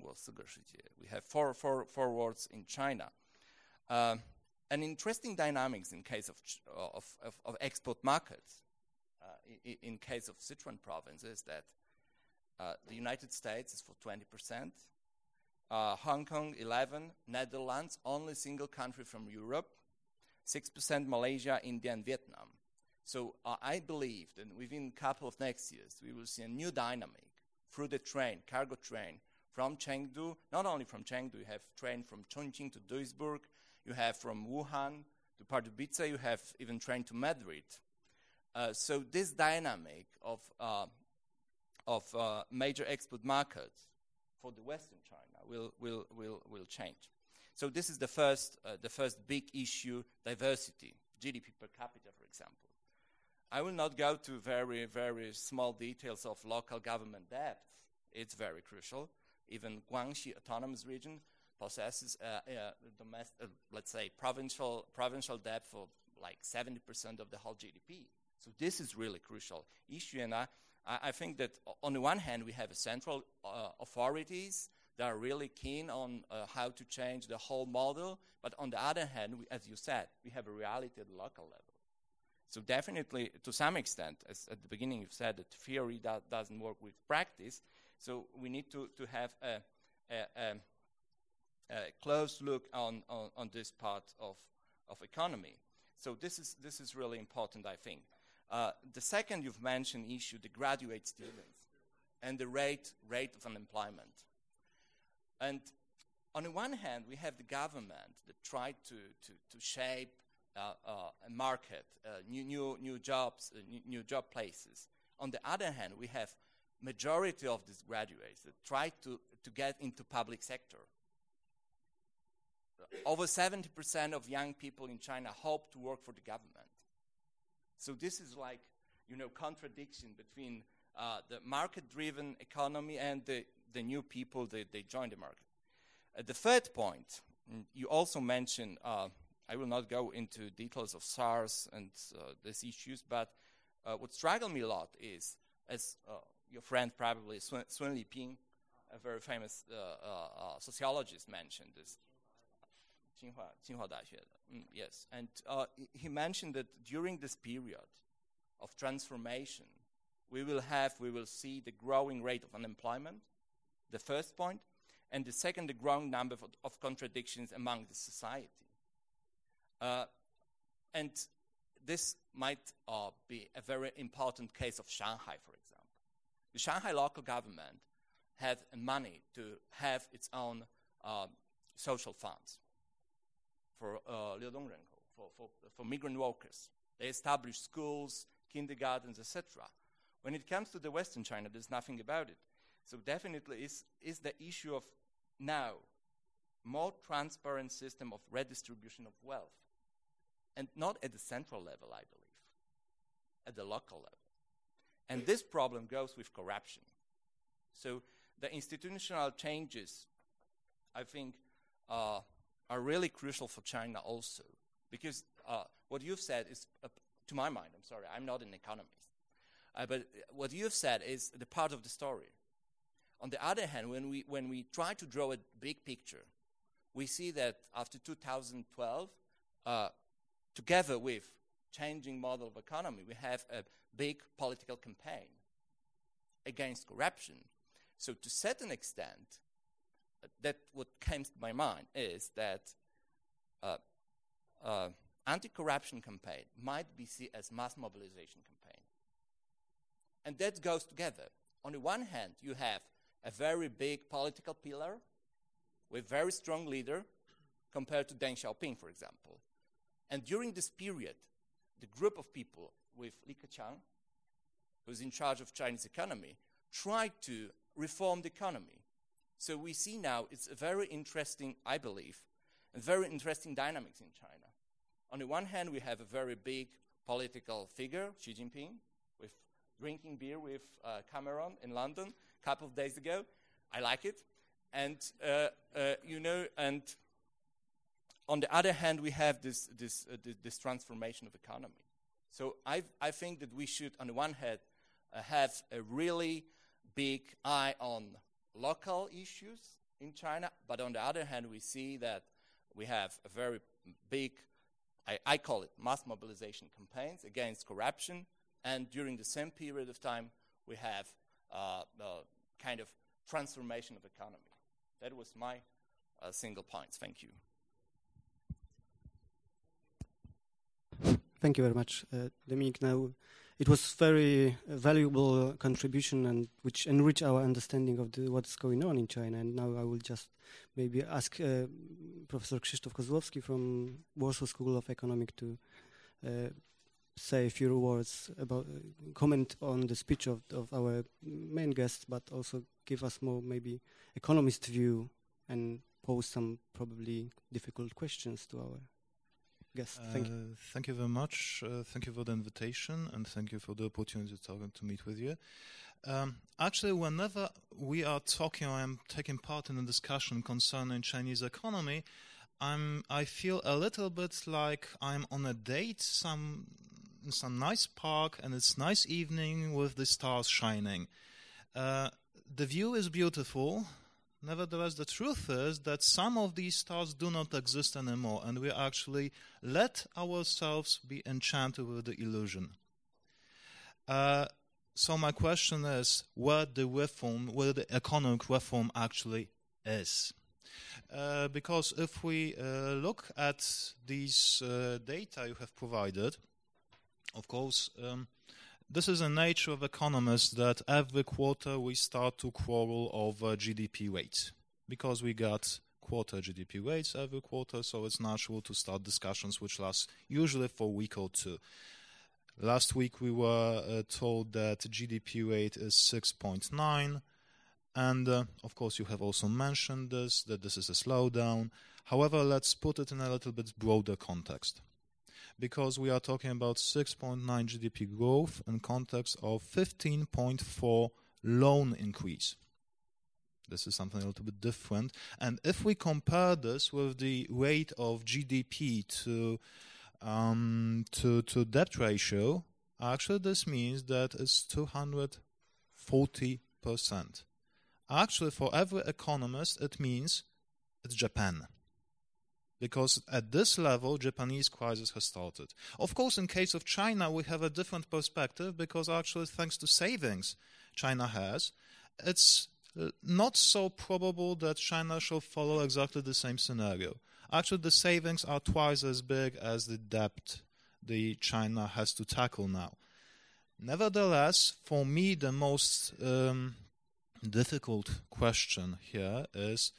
we have four, four, four words in China. Uh, an interesting dynamics in case of, ch of, of, of export markets, uh, in, in case of Sichuan province, is that uh, the United States is for twenty percent, uh, Hong Kong eleven, Netherlands, only single country from Europe, six percent Malaysia, India, and Vietnam. So uh, I believe that within a couple of next years, we will see a new dynamic through the train, cargo train, from Chengdu. Not only from Chengdu, you have train from Chongqing to Duisburg, you have from Wuhan to Pardubice, you have even train to Madrid. Uh, so this dynamic of, uh, of uh, major export markets for the Western China will, will, will, will change. So this is the first, uh, the first big issue, diversity, G D P per capita, for example. I will not go to very, very small details of local government debt. It's very crucial. Even Guangxi Autonomous Region possesses, uh, uh, domestic, uh, let's say, provincial, provincial debt for like seventy percent of the whole G D P. So this is really crucial issue. And I, I think that on the one hand, we have central uh, authorities that are really keen on uh, how to change the whole model. But on the other hand, we, as you said, we have a reality at the local level. So definitely, to some extent, as at the beginning you've said that theory do doesn't work with practice, so we need to, to have a, a, a, a close look on, on, on this part of, of economy. So this is, this is really important, I think. Uh, the second you've mentioned issue, the graduate students and the rate, rate of unemployment. And on the one hand, we have the government that tried to, to, to shape uh, uh, a market, uh, new, new, new jobs, uh, new, new job places. On the other hand, we have majority of these graduates that try to, to get into public sector. Over seventy percent of young people in China hope to work for the government. So this is like, you know, contradiction between uh, the market-driven economy and the, the new people that they join the market. Uh, the third point, you also mentioned, uh, I will not go into details of SARS and uh, these issues, but uh, what struggled me a lot is, as uh, your friend probably, Sun, Sun Liping, a very famous uh, uh, uh, sociologist, mentioned this. Tsinghua, Tsinghua Daxue, mm, yes. And uh, he mentioned that during this period of transformation, we will have, we will see the growing rate of unemployment, the first point, and the second, the growing number of, of contradictions among the society. Uh, and this might uh, be a very important case of Shanghai, for example. The Shanghai local government had money to have its own uh, social funds for uh, Liudongrenkou, for, for, for migrant workers. They established schools, kindergartens, et cetera. When it comes to the Western China, there's nothing about it. So definitely is, is the issue of now more transparent system of redistribution of wealth. And not at the central level, I believe, at the local level. And this problem goes with corruption. So the institutional changes, I think, uh, are really crucial for China also, because uh, what you've said is, uh, to my mind, I'm sorry, I'm not an economist, uh, but what you've said is the part of the story. On the other hand, when we, when we try to draw a big picture, we see that after two thousand twelve, uh, together with changing model of economy, we have a big political campaign against corruption. So to a certain extent, that what came to my mind is that uh, uh, anti-corruption campaign might be seen as mass mobilization campaign. And that goes together. On the one hand, you have a very big political pillar with very strong leader compared to Deng Xiaoping, for example. And during this period, the group of people with Li Keqiang, who's in charge of Chinese economy, tried to reform the economy. So we see now it's a very interesting, I believe, and very interesting dynamics in China. On the one hand, we have a very big political figure, Xi Jinping, with drinking beer with uh, Cameron in London a couple of days ago. I like it. And, uh, uh, you know, and on the other hand, we have this, this, uh, this, this transformation of economy. So I, I think that we should, on the one hand, uh, have a really big eye on local issues in China, but on the other hand, we see that we have a very big, I, I call it mass mobilization campaigns against corruption, and during the same period of time, we have uh, the kind of transformation of economy. That was my uh, single points. Thank you. Thank you very much, uh, Dominique. Now, it was very uh, valuable contribution and which enrich our understanding of the, what's going on in China. And now I will just maybe ask uh, Professor Krzysztof Kozłowski from Warsaw School of Economics to uh, say a few words about, uh, comment on the speech of, of our main guest, but also give us more maybe economist view and pose some probably difficult questions to our guest. Thank you. Uh, thank you very much. Uh, thank you for the invitation, and thank you for the opportunity to, talk, to meet with you. Um, actually, whenever we are talking or I'm taking part in a discussion concerning Chinese economy, I'm, I feel a little bit like I'm on a date, some in some nice park, and it's nice evening with the stars shining. Uh, the view is beautiful. Nevertheless, the truth is that some of these stars do not exist anymore, and we actually let ourselves be enchanted with the illusion. Uh, so my question is, where the reform, where the economic reform actually is? Uh, because if we uh, look at these uh, data you have provided, of course, um, this is the nature of economists that every quarter we start to quarrel over G D P rates because we got quarter G D P rates every quarter, so it's natural to start discussions which last usually for a week or two. Last week we were uh, told that G D P rate is six point nine, and uh, of course you have also mentioned this, that this is a slowdown. However, let's put it in a little bit broader context, because we are talking about six point nine G D P growth in context of fifteen point four loan increase. This is something a little bit different. And if we compare this with the rate of G D P to um, to, to debt ratio, actually this means that it's two hundred forty percent. Actually, for every economist, it means it's Japan. Because at this level, Japanese crisis has started. Of course, in case of China, we have a different perspective, because actually, thanks to savings China has, it's not so probable that China shall follow exactly the same scenario. Actually, the savings are twice as big as the debt the China has to tackle now. Nevertheless, for me, the most um, difficult question here is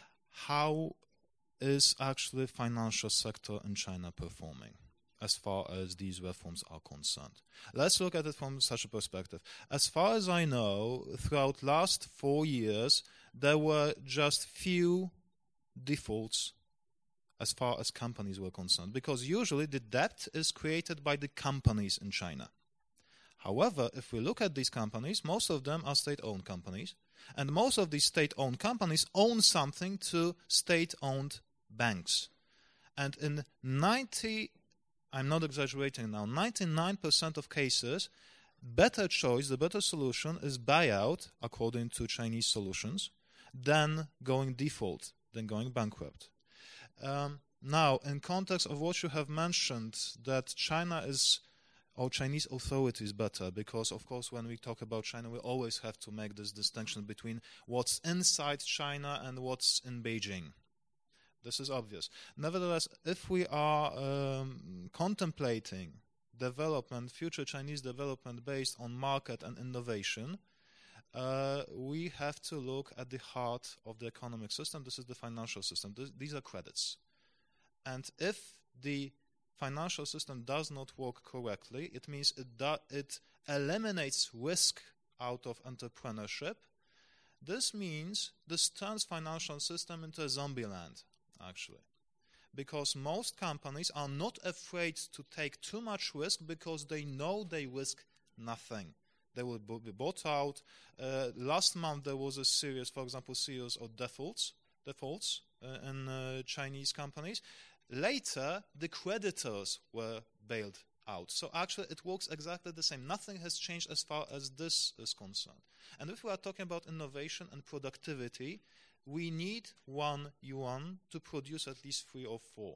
how is actually financial sector in China performing as far as these reforms are concerned. Let's look at it from such a perspective. As far as I know, throughout last four years, there were just few defaults as far as companies were concerned, because usually the debt is created by the companies in China. However, if we look at these companies, most of them are state-owned companies, and most of these state-owned companies own something to state-owned banks. And in ninety, I'm not exaggerating now, ninety-nine percent of cases, better choice, the better solution is buyout, according to Chinese solutions, than going default, than going bankrupt. Um, now, in context of what you have mentioned, that China is, or Chinese authorities better, because, of course, when we talk about China, we always have to make this distinction between what's inside China and what's in Beijing. This is obvious. Nevertheless, if we are um, contemplating development, future Chinese development based on market and innovation, uh, we have to look at the heart of the economic system. This is the financial system. This, these are credits. And if the financial system does not work correctly, it means it, do, it eliminates risk out of entrepreneurship. This means this turns financial system into a zombie land, actually. Because most companies are not afraid to take too much risk because they know they risk nothing. They will be bought out. Uh, last month there was a series, for example, series of defaults, defaults uh, in uh, Chinese companies. Later, the creditors were bailed out. So actually it works exactly the same. Nothing has changed as far as this is concerned. And if we are talking about innovation and productivity, we need one yuan to produce at least three or four.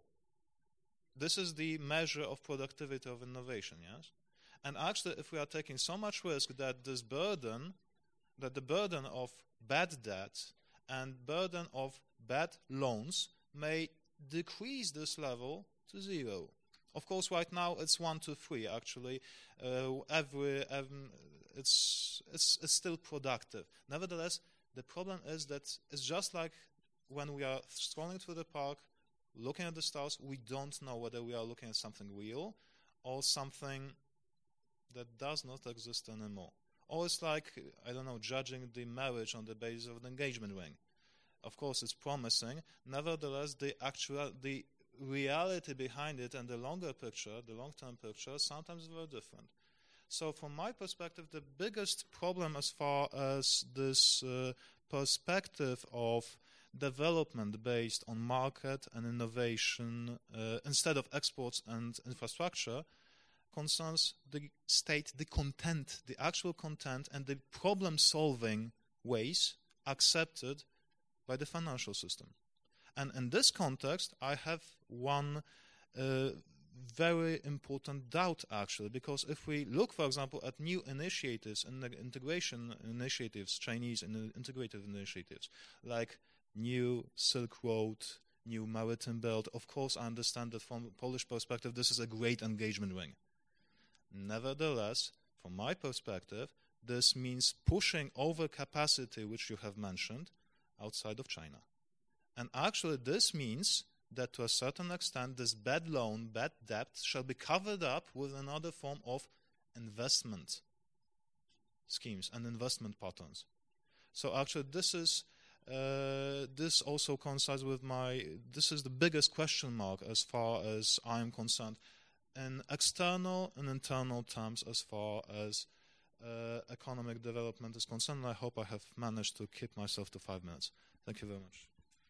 This is the measure of productivity of innovation, yes? And actually, if we are taking so much risk that this burden, that the burden of bad debt and burden of bad loans may decrease this level to zero. Of course, right now it's one to three. Actually, uh, every um, it's it's it's still productive. Nevertheless, the problem is that it's just like when we are strolling through the park, looking at the stars. We don't know whether we are looking at something real or something that does not exist anymore. Or it's like, I don't know, judging the marriage on the basis of an engagement ring. Of course, it's promising. Nevertheless, the actual, the reality behind it and the longer picture, the long-term picture, sometimes is very different. So from my perspective, the biggest problem as far as this uh, perspective of development based on market and innovation uh, instead of exports and infrastructure concerns the state, the content, the actual content, and the problem-solving ways accepted by the financial system. And in this context, I have one uh, very important doubt, actually, because if we look, for example, at new initiatives and integration initiatives, Chinese integrative initiatives, like new Silk Road, new Maritime Belt, of course, I understand that from a Polish perspective, this is a great engagement ring. Nevertheless, from my perspective, this means pushing over capacity, which you have mentioned, outside of China. And actually this means that to a certain extent this bad loan, bad debt shall be covered up with another form of investment schemes and investment patterns. So actually this is uh, this also coincides with my, this is the biggest question mark as far as I am concerned in external and internal terms as far as uh, economic development is concerned. And I hope I have managed to keep myself to five minutes. Thank you very much.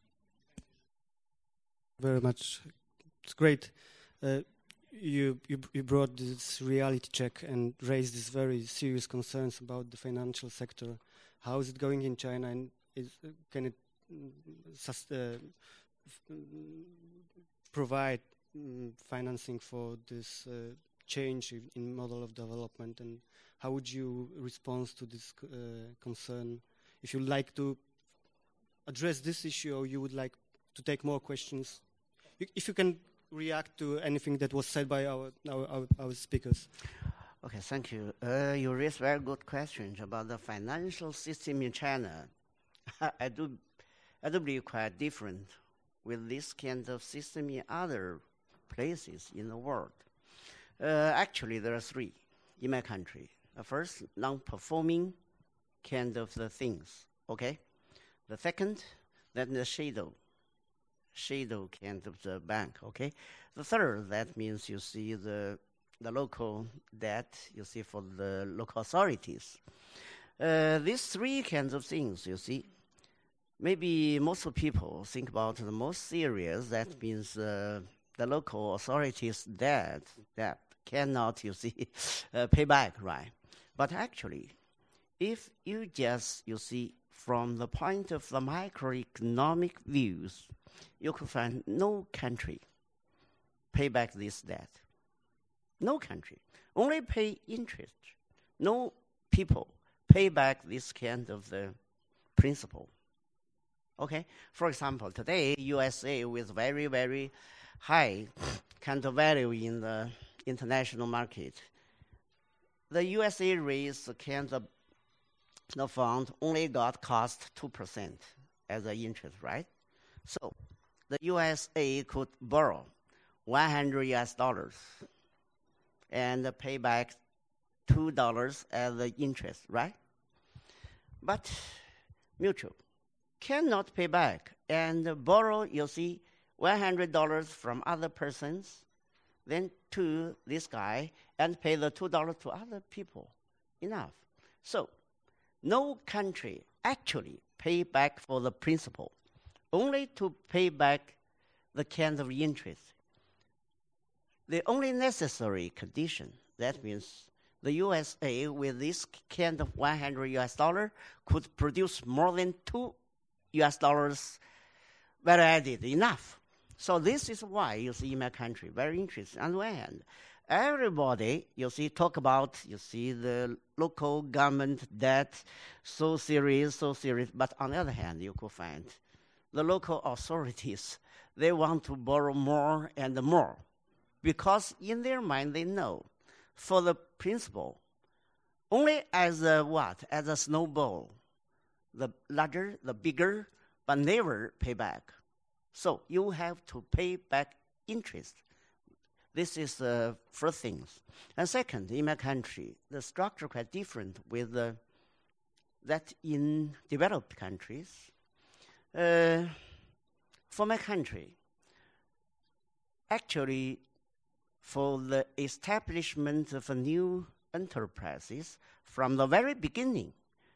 Very much. It's great. Uh, you, you you brought this reality check and raised these very serious concerns about the financial sector. How is it going in China, and is, uh, can it mm, sus- uh, f- provide mm, financing for this uh, change in, in model of development? And how would you respond to this uh, concern? If you'd like to address this issue, or you would like to take more questions, if you can react to anything that was said by our our, our, our speakers. Okay, thank you. Uh, you raised very good questions about the financial system in China. I do, I do believe quite different with this kind of system in other places in the world. Uh, actually, there are three in my country. The first, non-performing kind of the things. Okay. The second, then the shadow. shadow kind of the bank, okay? The third, that means you see the the local debt, you see, for the local authorities. Uh, these three kinds of things, you see, maybe most of people think about the most serious, that means uh, the local authorities' debt, that cannot, you see, uh, pay back, right? But actually, if you just, you see, from the point of the microeconomic views, you could find no country pay back this debt. No country. Only pay interest. No people pay back this kind of the principle. Okay? For example, today, U S A with very, very high kind of value in the international market, the U S A raised the kind of the fund only got cost two percent as an interest, right? So the U S A could borrow one hundred U S dollars and pay back two dollars as the interest, right? But mutual cannot pay back and borrow, you see, one hundred dollars from other persons, then to this guy, and pay the two dollars to other people. Enough. So no country actually pay back for the principal, only to pay back the kind of interest. The only necessary condition, that means the U S A with this kind of one hundred U S dollar could produce more than two U S dollars value added, enough. So this is why you see in my country, very interesting. On the one hand, everybody, you see, talk about, you see, the local government debt, so serious, so serious. But on the other hand, you could find the local authorities, they want to borrow more and more. Because in their mind, they know for the principal, only as a what? As a snowball. The larger, the bigger, but never pay back. So you have to pay back interest. This is the first thing. And second, in my country, the structure quite different with the, that in developed countries. Uh, for my country, actually, for the establishment of a new enterprises, from the very beginning,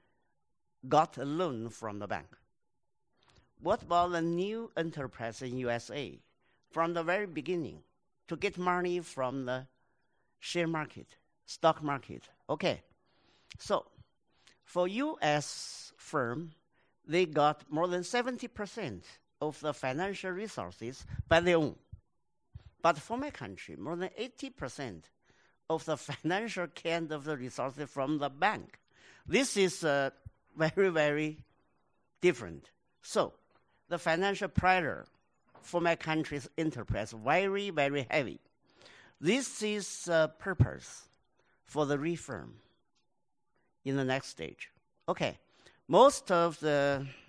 got a loan from the bank. What about the new enterprise in U S A? From the very beginning, to get money from the share market, stock market. Okay, so for U S firm, they got more than seventy percent of the financial resources by their own. But for my country, more than eighty percent of the financial kind of the resources from the bank. This is uh, very, very different. So the financial pressure for my country's enterprise very, very heavy. This is a uh, purpose for the reform in the next stage. Okay, most of the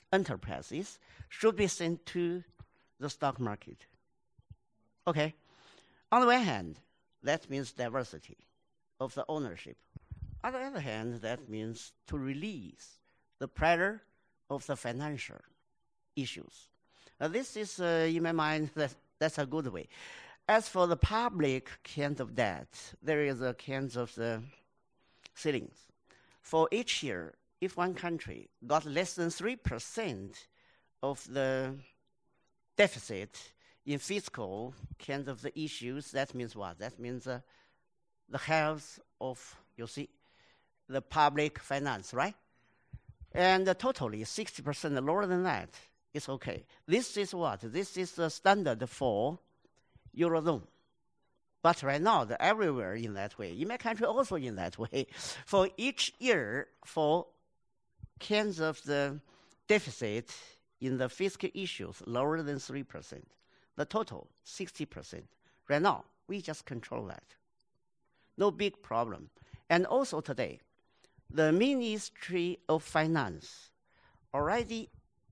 enterprises should be sent to the stock market. Okay. On the one hand, that means diversity of the ownership. On the other hand, that means to release the pressure of the financial issues. Uh, this is, uh, in my mind, that, that's a good way. As for the public kind of debt, there is a kind of the ceilings. For each year, if one country got less than three percent of the deficit in fiscal kind of the issues, that means what? That means uh, the health of, you see, the public finance, right? And uh, totally sixty percent lower than that is okay. This is what? This is the standard for Eurozone. But right now, the everywhere in that way. In my country also in that way. For each year, for kinds of the deficit in the fiscal issues lower than three percent. The total, sixty percent. Right now, we just control that. No big problem. And also today, the Ministry of Finance already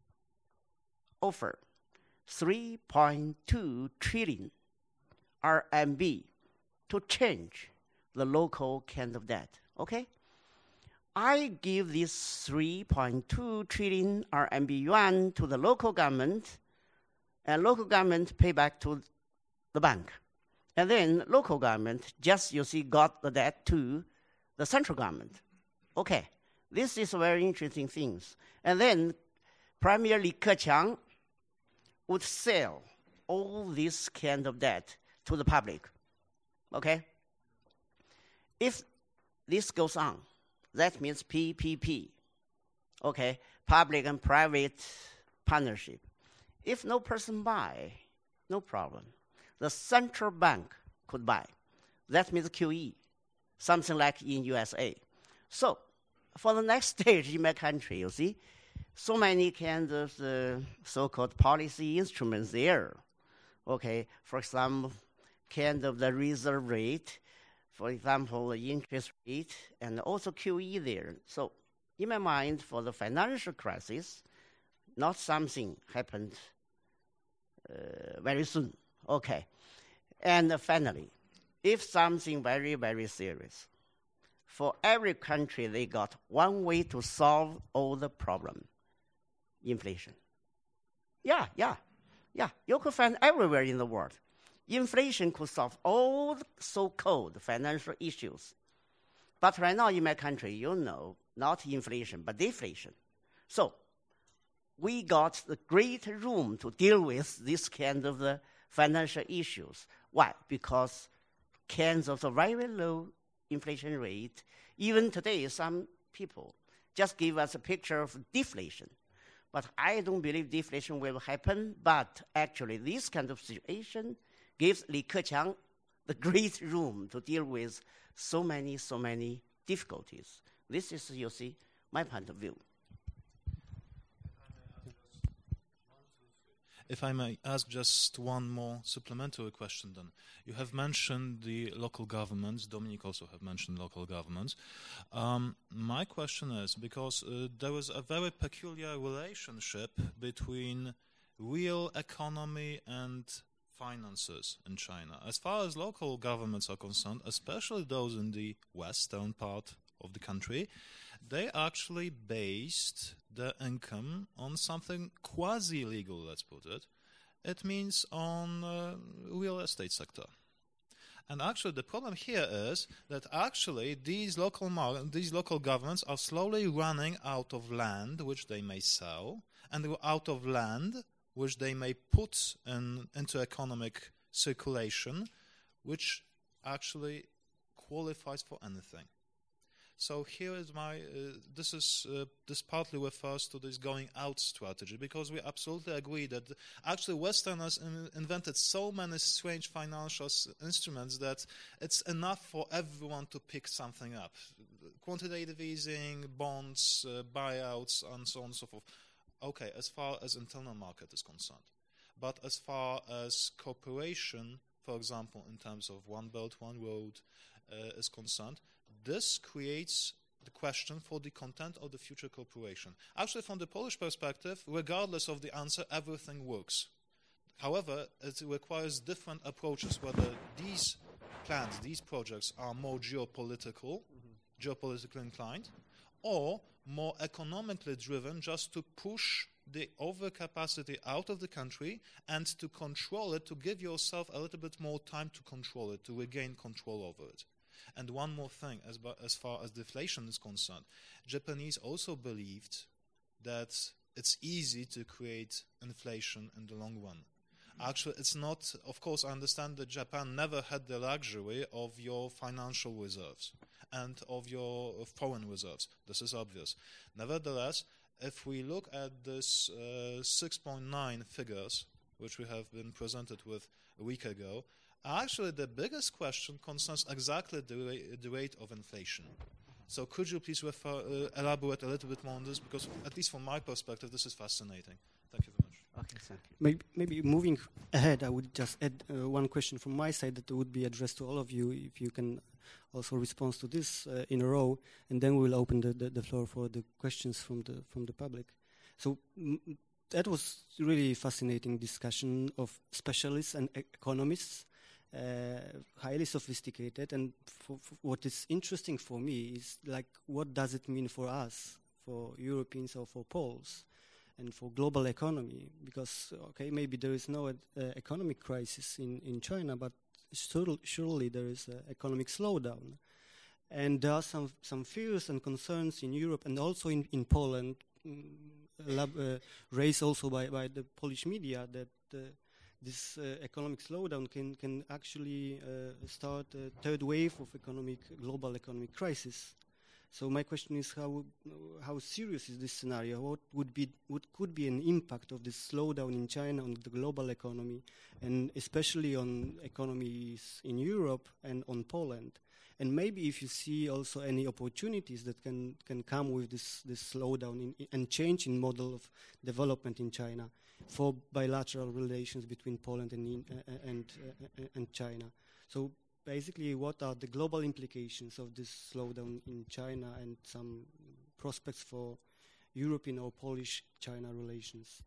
offered three point two trillion R M B to change the local kind of debt. Okay? I give this three point two trillion R M B yuan to the local government, and local government pay back to the bank. And then local government just, you see, got the debt to the central government. Okay, this is very interesting things. And then Premier Li Keqiang would sell all this kind of debt to the public. Okay? If this goes on, that means P P P. Okay, public and private partnership. If no person buy, no problem. The central bank could buy. That means Q E, something like in U S A. So, for the next stage in my country, you see, so many kinds of the so-called policy instruments there. Okay, for example, kind of the reserve rate, for example, the interest rate, and also Q E there. So, in my mind, for the financial crisis, not something happened uh, very soon. Okay. And uh, finally, if something very, very serious, for every country, they got one way to solve all the problem, inflation. Yeah, yeah, yeah. You could find everywhere in the world. Inflation could solve all the so-called financial issues. But right now in my country, you know, not inflation, but deflation. So we got the great room to deal with this kind of the financial issues. Why? Because kinds of the very low inflation rate, even today, some people just give us a picture of deflation. But I don't believe deflation will happen, but actually this kind of situation gives Li Keqiang the great room to deal with so many, so many difficulties. This is, you see, my point of view. If I may ask just one more supplementary question then. You have mentioned the local governments. Dominic also have mentioned local governments. Um, my question is, because uh, there is a very peculiar relationship between real economy and finances in China. As far as local governments are concerned, especially those in the western part of the country, they actually based their income on something quasi-legal, let's put it. It means on uh, real estate sector. And actually the problem here is that actually these local mar- these local governments are slowly running out of land which they may sell, and out of land which they may put in, into economic circulation, which actually qualifies for anything. So here is my, uh, this is, uh, this partly refers to this going out strategy, because we absolutely agree that actually Westerners in, invented so many strange financial s- instruments that it's enough for everyone to pick something up. Quantitative easing, bonds, uh, buyouts, and so on and so forth. Okay, as far as internal market is concerned. But as far as cooperation, for example, in terms of One Belt, One Road uh, is concerned, this creates the question for the content of the future cooperation. Actually, from the Polish perspective, regardless of the answer, everything works. However, it requires different approaches, whether these plans, these projects are more geopolitical, mm-hmm. geopolitically inclined, or more economically driven, just to push the overcapacity out of the country and to control it, to give yourself a little bit more time to control it, to regain control over it. And one more thing, as, as far as deflation is concerned, Japanese also believed that it's easy to create inflation in the long run. Actually, it's not, of course, I understand that Japan never had the luxury of your financial reserves and of your foreign reserves. This is obvious. Nevertheless, if we look at this uh, six point nine figures, which we have been presented with a week ago, actually the biggest question concerns exactly the, ra- the rate of inflation. So could you please refer, uh, elaborate a little bit more on this? Because at least from my perspective, this is fascinating. Thank you very much. Okay, thank you. Maybe, maybe moving ahead, I would just add uh, one question from my side that would be addressed to all of you, if you can also respond to this uh, in a row, and then we'll open the, the, the floor for the questions from the from the public. So m- that was really fascinating discussion of specialists and e- economists, uh, highly sophisticated. And for, for what is interesting for me is, like, what does it mean for us, for Europeans or for Poles? And for global economy, because, okay, maybe there is no uh, economic crisis in, in China, but surely, surely there is an economic slowdown. And there are some, some fears and concerns in Europe and also in, in Poland, mm, lab, uh, raised also by, by the Polish media, that uh, this uh, economic slowdown can, can actually uh, start a third wave of economic, global economic crisis. So my question is, how how serious is this scenario? What would be what could be an impact of this slowdown in China on the global economy, and especially on economies in Europe and on Poland? And maybe if you see also any opportunities that can, can come with this, this slowdown in, and change in model of development in China for bilateral relations between Poland and in, uh, and uh, and China. So. Basically, what are the global implications of this slowdown in China and some prospects for European or Polish-China relations?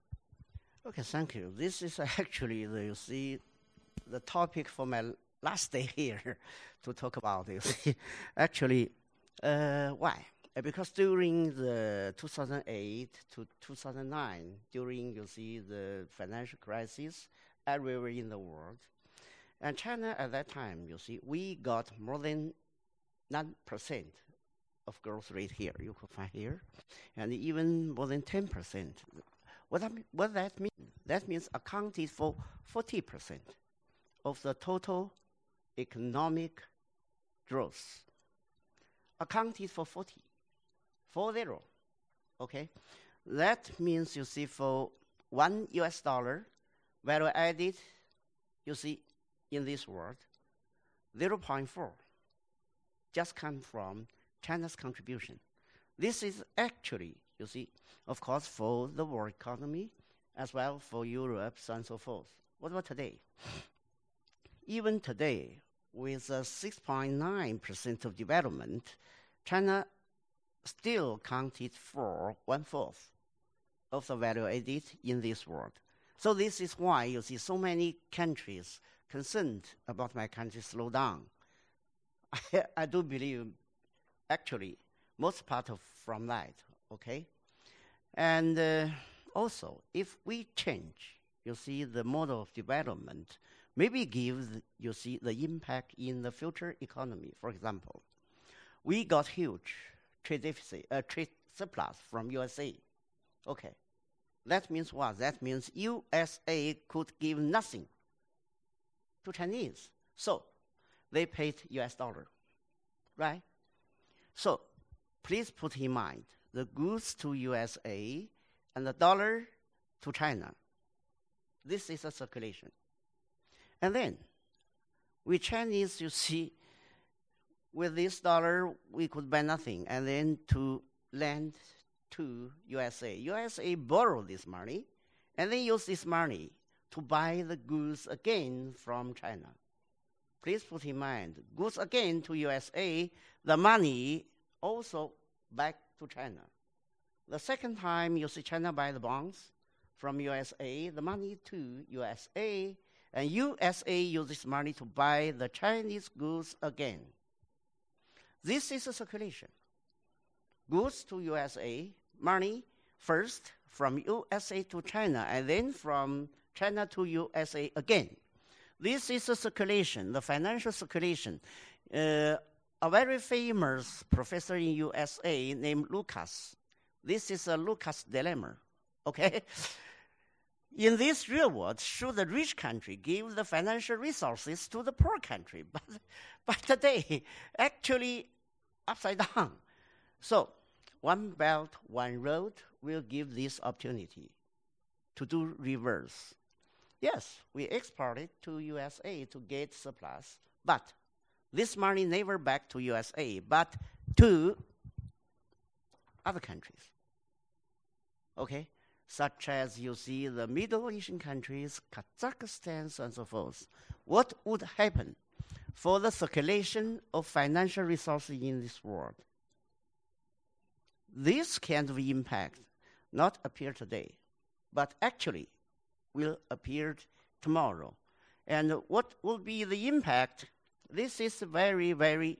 Okay, thank you. This is actually, the, you see, the topic for my last day here to talk about. You see, actually, uh, why? Because during the two thousand eight to two thousand nine, during, you see, the financial crisis everywhere in the world, and China at that time, you see, we got more than nine percent of growth rate here, you could find here, and even more than ten percent. What, that, what that means? That means accounted for forty percent of the total economic growth. Accounted for forty, four zero, okay? That means, you see, for one U S dollar, value added, you see, in this world, zero point four just come from China's contribution. This is actually, you see, of course, for the world economy, as well for Europe, so on and so forth. What about today? Even today, with a six point nine percent of development, China still counted for one-fourth of the value added in this world. So this is why you see so many countries concerned about my country slow down. I, I do believe, actually, most part of from that, okay? And uh, also, if we change, you see, the model of development, maybe give, the, you see, the impact in the future economy. For example, we got huge trade deficit, uh, trade surplus from U S A. Okay, that means what? That means U S A could give nothing to Chinese. So they paid U S dollar, right? So please put in mind the goods to U S A and the dollar to China. This is a circulation. And then we Chinese, you see, with this dollar, we could buy nothing. And then to lend to U S A. U S A borrow this money and then use this money to buy the goods again from China. Please put in mind, goods again to U S A, the money also back to China. The second time you see China buy the bonds from U S A, the money to U S A, and U S A uses money to buy the Chinese goods again. This is a circulation. Goods to U S A, money first from U S A to China, and then from China to U S A again. This is a circulation, the financial circulation. Uh, a very famous professor in U S A named Lucas. This is a Lucas dilemma, okay? In this real world, should the rich country give the financial resources to the poor country? But, but today, actually, upside down. So, One Belt, One Road will give this opportunity to do reverse. Yes, we export it to U S A to get surplus, but this money never back to U S A, but to other countries. Okay? Such as you see the Middle Asian countries, Kazakhstan, so on and so forth. What would happen for the circulation of financial resources in this world? This kind of impact not appear today, but actually will appear tomorrow. And what will be the impact? This is very, very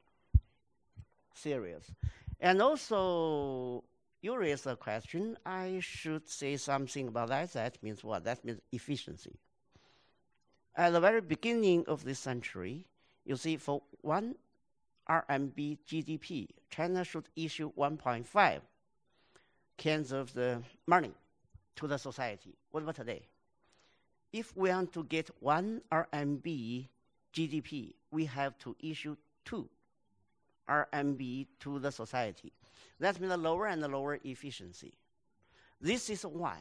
serious. And also, you raise a question, I should say something about that. That means what? That means efficiency. At the very beginning of this century, you see, for one R M B G D P, China should issue one point five cans of the money to the society. What about today? If we want to get one R M B G D P, we have to issue two R M B to the society. That means a lower and lower efficiency. This is why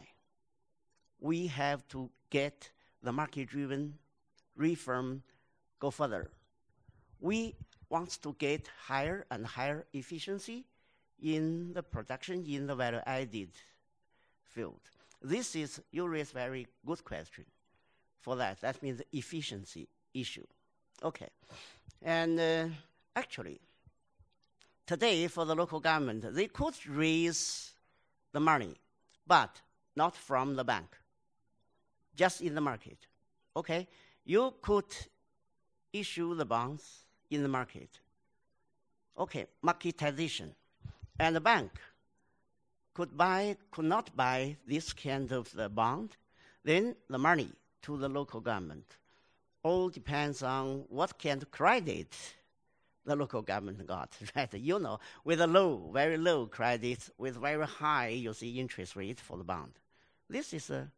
we have to get the market-driven reform go further. We want to get higher and higher efficiency in the production, in the value-added field. This is, you raise very good question for that. That means the efficiency issue. Okay. And uh, actually, today, for the local government, they could raise the money, but not from the bank, just in the market. Okay? You could issue the bonds in the market. Okay, marketization. And the bank could buy, could not buy this kind of the bond, then the money to the local government. All depends on what kind of credit the local government got, right? You know, with a low, very low credit, with very high, you see, interest rate for the bond. This is a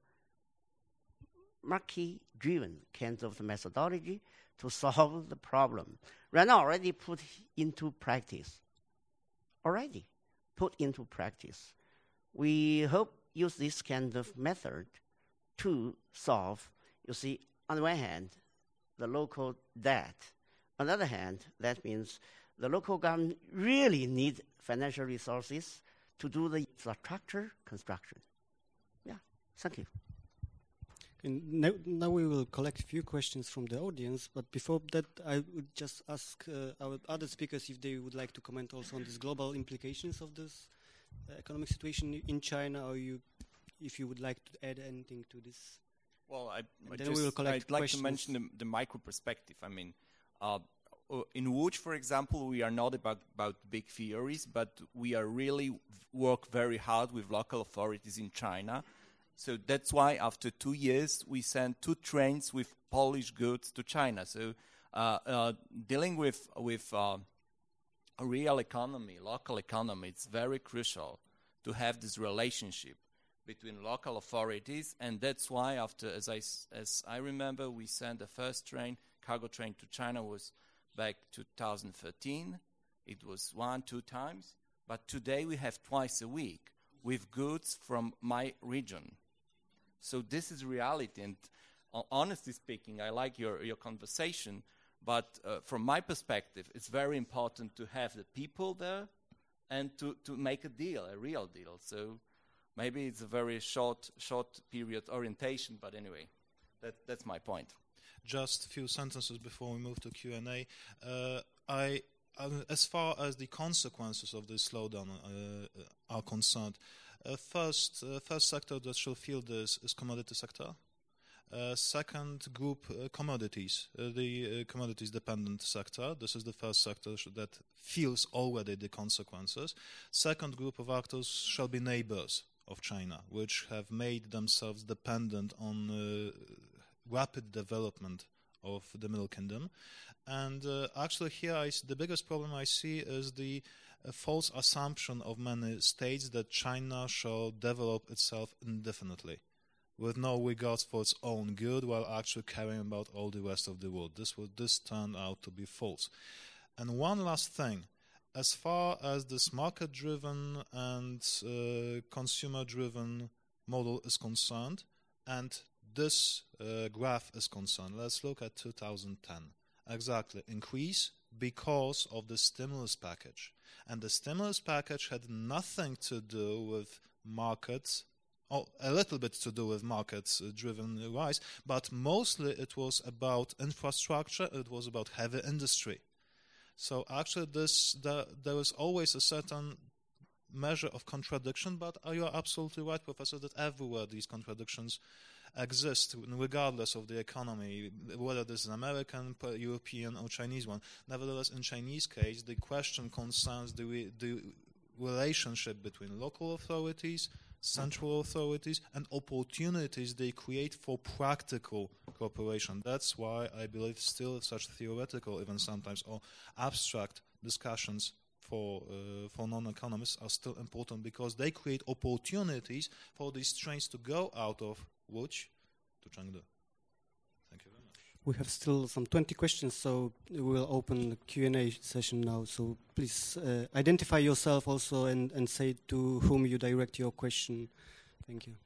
market-driven kind of the methodology to solve the problem. Right now, already put into practice. Already put into practice. We hope use this kind of method to solve, you see, on the one hand, the local debt. On the other hand, that means the local government really need financial resources to do the infrastructure construction. Yeah, thank you. And now, now we will collect a few questions from the audience, but before that, I would just ask uh, our other speakers if they would like to comment also on these global implications of this uh, economic situation in China, or you, if you would like to add anything to this. Well, I, I then just, we will collect I'd like questions. to mention the, the micro perspective. I mean, uh, in Wuj, for example, we are not about, about big theories, but we are really work very hard with local authorities in China. So that's why after two years, we sent two trains with Polish goods to China. So uh, uh, dealing with, with uh, a real economy, local economy, it's very crucial to have this relationship between local authorities. And that's why after, as I, as I remember, we sent the first train, cargo train to China was back two thousand thirteen. It was one, two times. But today we have twice a week with goods from my region. So this is reality, and uh, honestly speaking, I like your, your conversation, but uh, from my perspective, it's very important to have the people there and to, to make a deal, a real deal. So maybe it's a very short short period orientation, but anyway, that, that's my point. Just a few sentences before we move to Q and A. Uh, I uh, as far as the consequences of this slowdown uh, are concerned, uh, first, uh, first sector that shall feel this is commodity sector. Uh, second group, uh, commodities, uh, the uh, commodities-dependent sector. This is the first sector sh- that feels already the consequences. Second group of actors shall be neighbors of China, which have made themselves dependent on uh, rapid development of the Middle Kingdom. And uh, actually here I s- the biggest problem I see is the uh, false assumption of many states that China shall develop itself indefinitely, with no regards for its own good, while actually caring about all the rest of the world. This will, this turned out to be false. And one last thing, as far as this market-driven and uh, consumer-driven model is concerned, and this uh, graph is concerned, let's look at two thousand ten. Exactly, increase because of the stimulus package. And the stimulus package had nothing to do with markets, oh, a little bit to do with markets-driven rise, but mostly it was about infrastructure, it was about heavy industry. So actually this, the, there is always a certain measure of contradiction, but you are absolutely right, Professor, that everywhere these contradictions exist, regardless of the economy, whether this is an American, European, or Chinese one. Nevertheless, in Chinese case, the question concerns the, re, the relationship between local authorities, central authorities, and opportunities they create for practical cooperation. That's why I believe still such theoretical, even sometimes, or abstract discussions for uh, for non-economists are still important, because they create opportunities for these trains to go out of Łódź to Chengdu. Thank you very much. We have still some twenty questions, so we will open the Q and A session now. So please uh, identify yourself also and, and say to whom you direct your question. Thank you.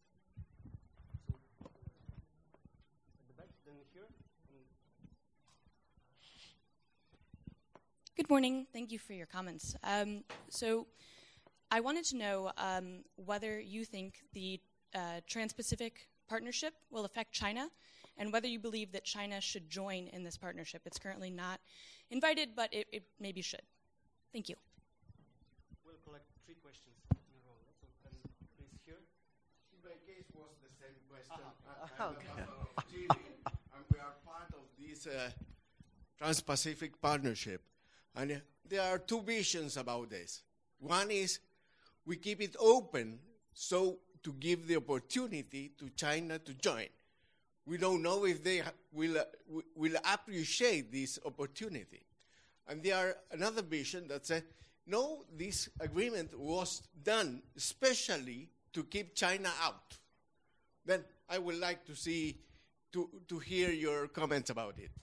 Good morning. Thank you for your comments. Um, so I wanted to know um, whether you think the uh, Trans-Pacific Partnership will affect China, and whether you believe that China should join in this partnership. It's currently not invited, but it, it maybe should. Thank you. We'll collect three questions in a row. So then please here. My case was the same question. Uh-huh. I'm Okay. a member of Chile, and we are part of this uh, Trans-Pacific Partnership. And uh, there are two visions about this. One is we keep it open so to give the opportunity to China to join. We don't know if they ha- will, uh, w- will appreciate this opportunity. And there are another vision that says, no, this agreement was done especially to keep China out. Then I would like to see, to, to hear your comments about it.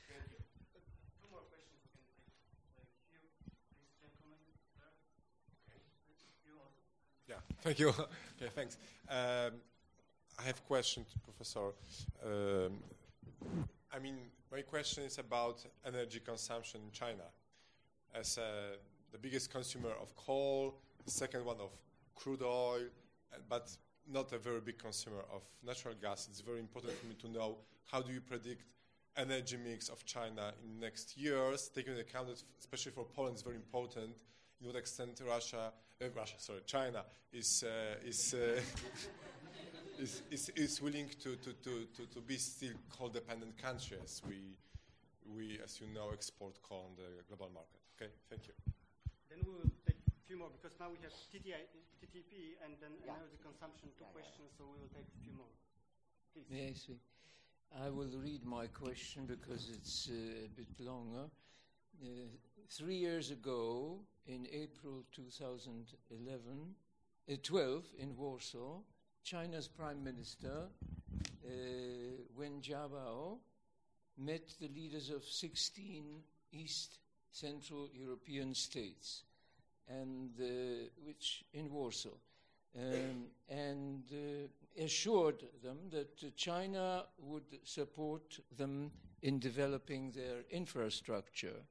Yeah, thank you. Okay, thanks. Um, I have a question to Professor. Um, I mean, my question is about energy consumption in China. As uh, the biggest consumer of coal, the second one of crude oil, uh, but not a very big consumer of natural gas, it's very important for me to know how do you predict energy mix of China in next years, taking into account that, especially for Poland, it's very important in what extent Russia, uh, Russia, sorry, China is uh, is, uh, is is is willing to to, to, to to be still coal-dependent country, as we we, as you know, export coal on the global market. Okay, thank you. Then we will take a few more, because now we have T T I, T T P and then Yeah. energy consumption, two Yeah, yeah, questions, so we will take a few more. Please. May I speak? I will read my question because it's uh, a bit longer. Uh, three years ago, in April two thousand eleven, uh, twelve in Warsaw, China's Prime Minister, uh, Wen Jiabao, met the leaders of sixteen East Central European states, and uh, which in Warsaw, um, and uh, assured them that uh, China would support them in developing their infrastructure.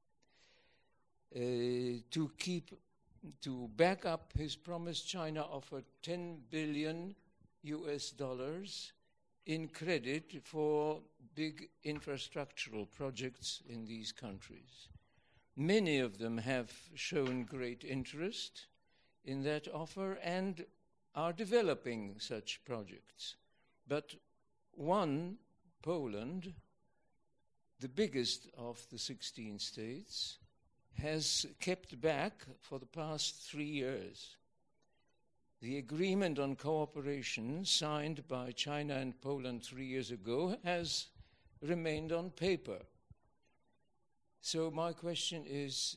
Uh, to keep, to back up his promise, China offered ten billion U S dollars in credit for big infrastructural projects in these countries. many of them have shown great interest in that offer and are developing such projects. But one, Poland, the biggest of the sixteen states, has kept back for the past three years. The agreement on cooperation signed by China and Poland three years ago has remained on paper. So my question is,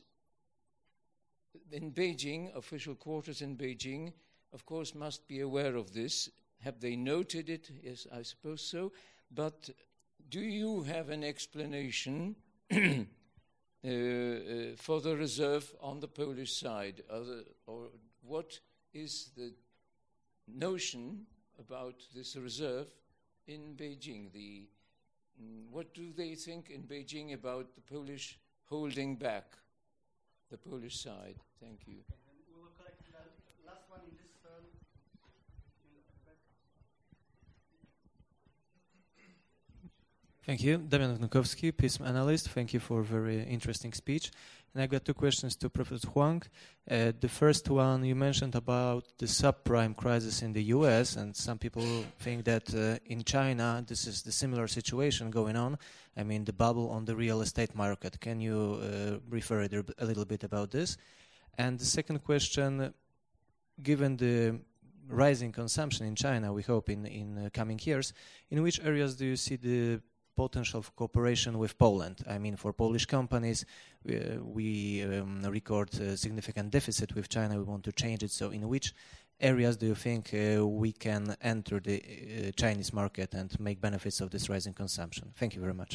in Beijing, official quarters in Beijing, of course, must be aware of this. Have they noted it? Yes, I suppose so. But do you have an explanation uh, uh, for the reserve on the Polish side? Other, or what is the notion about this reserve in Beijing? The, mm, what do they think in Beijing about the Polish holding back the Polish side? Thank you. We will collect the last one in this turn. Thank you. Damian Wnukowski, PISM analyst. Thank you for a very interesting speech. And I've got two questions to Professor Huang. Uh, the first one, you mentioned about the subprime crisis in the U S, and some people think that uh, in China this is the similar situation going on. I mean, the bubble on the real estate market. Can you uh, refer a little bit about this? And the second question, given the rising consumption in China, we hope in, in uh, coming years, in which areas do you see the potential for cooperation with Poland? I mean, for Polish companies, we, uh, we um, record a significant deficit with China. We want to change it. So in which areas do you think uh, we can enter the uh, Chinese market and make benefits of this rising consumption? Thank you very much.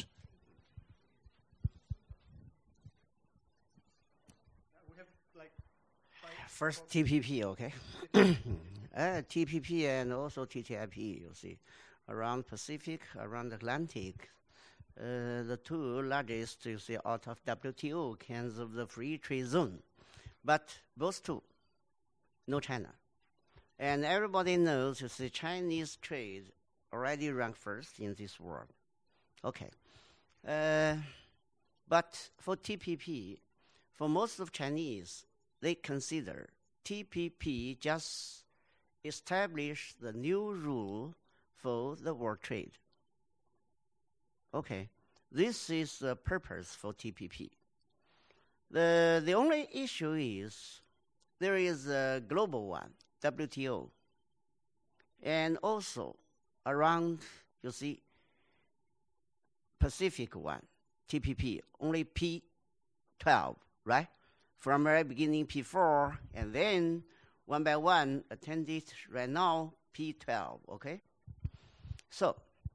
First T P P, okay? uh, T P P and also T T I P, you see. Around Pacific, around Atlantic, uh, the two largest, you see, out of W T O kinds of the free trade zone. But those two, no China. And everybody knows, you see, Chinese trade already ranked first in this world. Okay. Uh, but for T P P, for most of Chinese, they consider T P P just establish the new rule for the world trade. Okay, this is the purpose for T P P. The, the only issue is there is a global one, W T O, and also around, you see, Pacific one, T P P, only P twelve, right? From the very beginning, P four, and then one by one attended right now, P twelve, okay? So,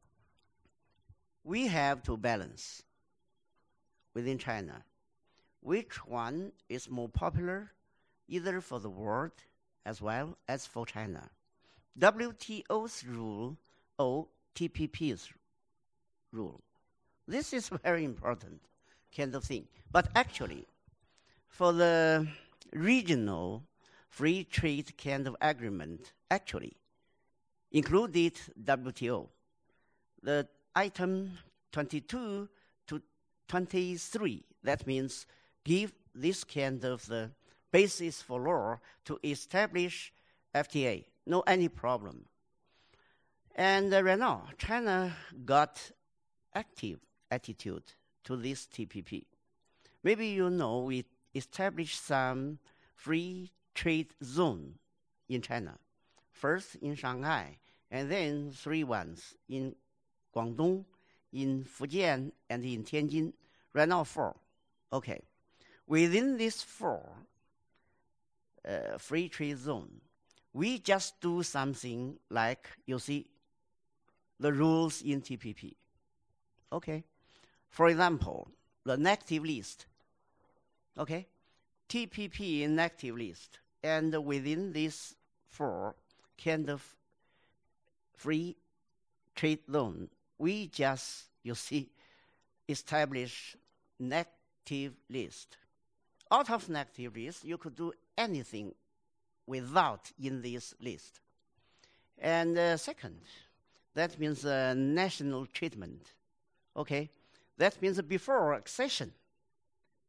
we have to balance within China which one is more popular, either for the world as well as for China. W T O's rule or T P P's rule. This is very important kind of thing. But actually, for the regional free trade kind of agreement, actually, included W T O. The item twenty-two to twenty-three, that means give this kind of the basis for law to establish F T A. No any problem. And uh, right now, China got active attitude to this T P P. Maybe you know we established some free trade zone in China. First in Shanghai, and then three ones in Guangdong, in Fujian, and in Tianjin. Right now, four. Okay. Within these four uh, free trade zone, we just do something like, you see, the rules in T P P. Okay. For example, the negative list. Okay. T P P in negative list. And within these four kind of free trade zone, we just, you see, establish negative list. Out of negative list, you could do anything without in this list. And uh, second, that means uh, national treatment. Okay, that means before accession,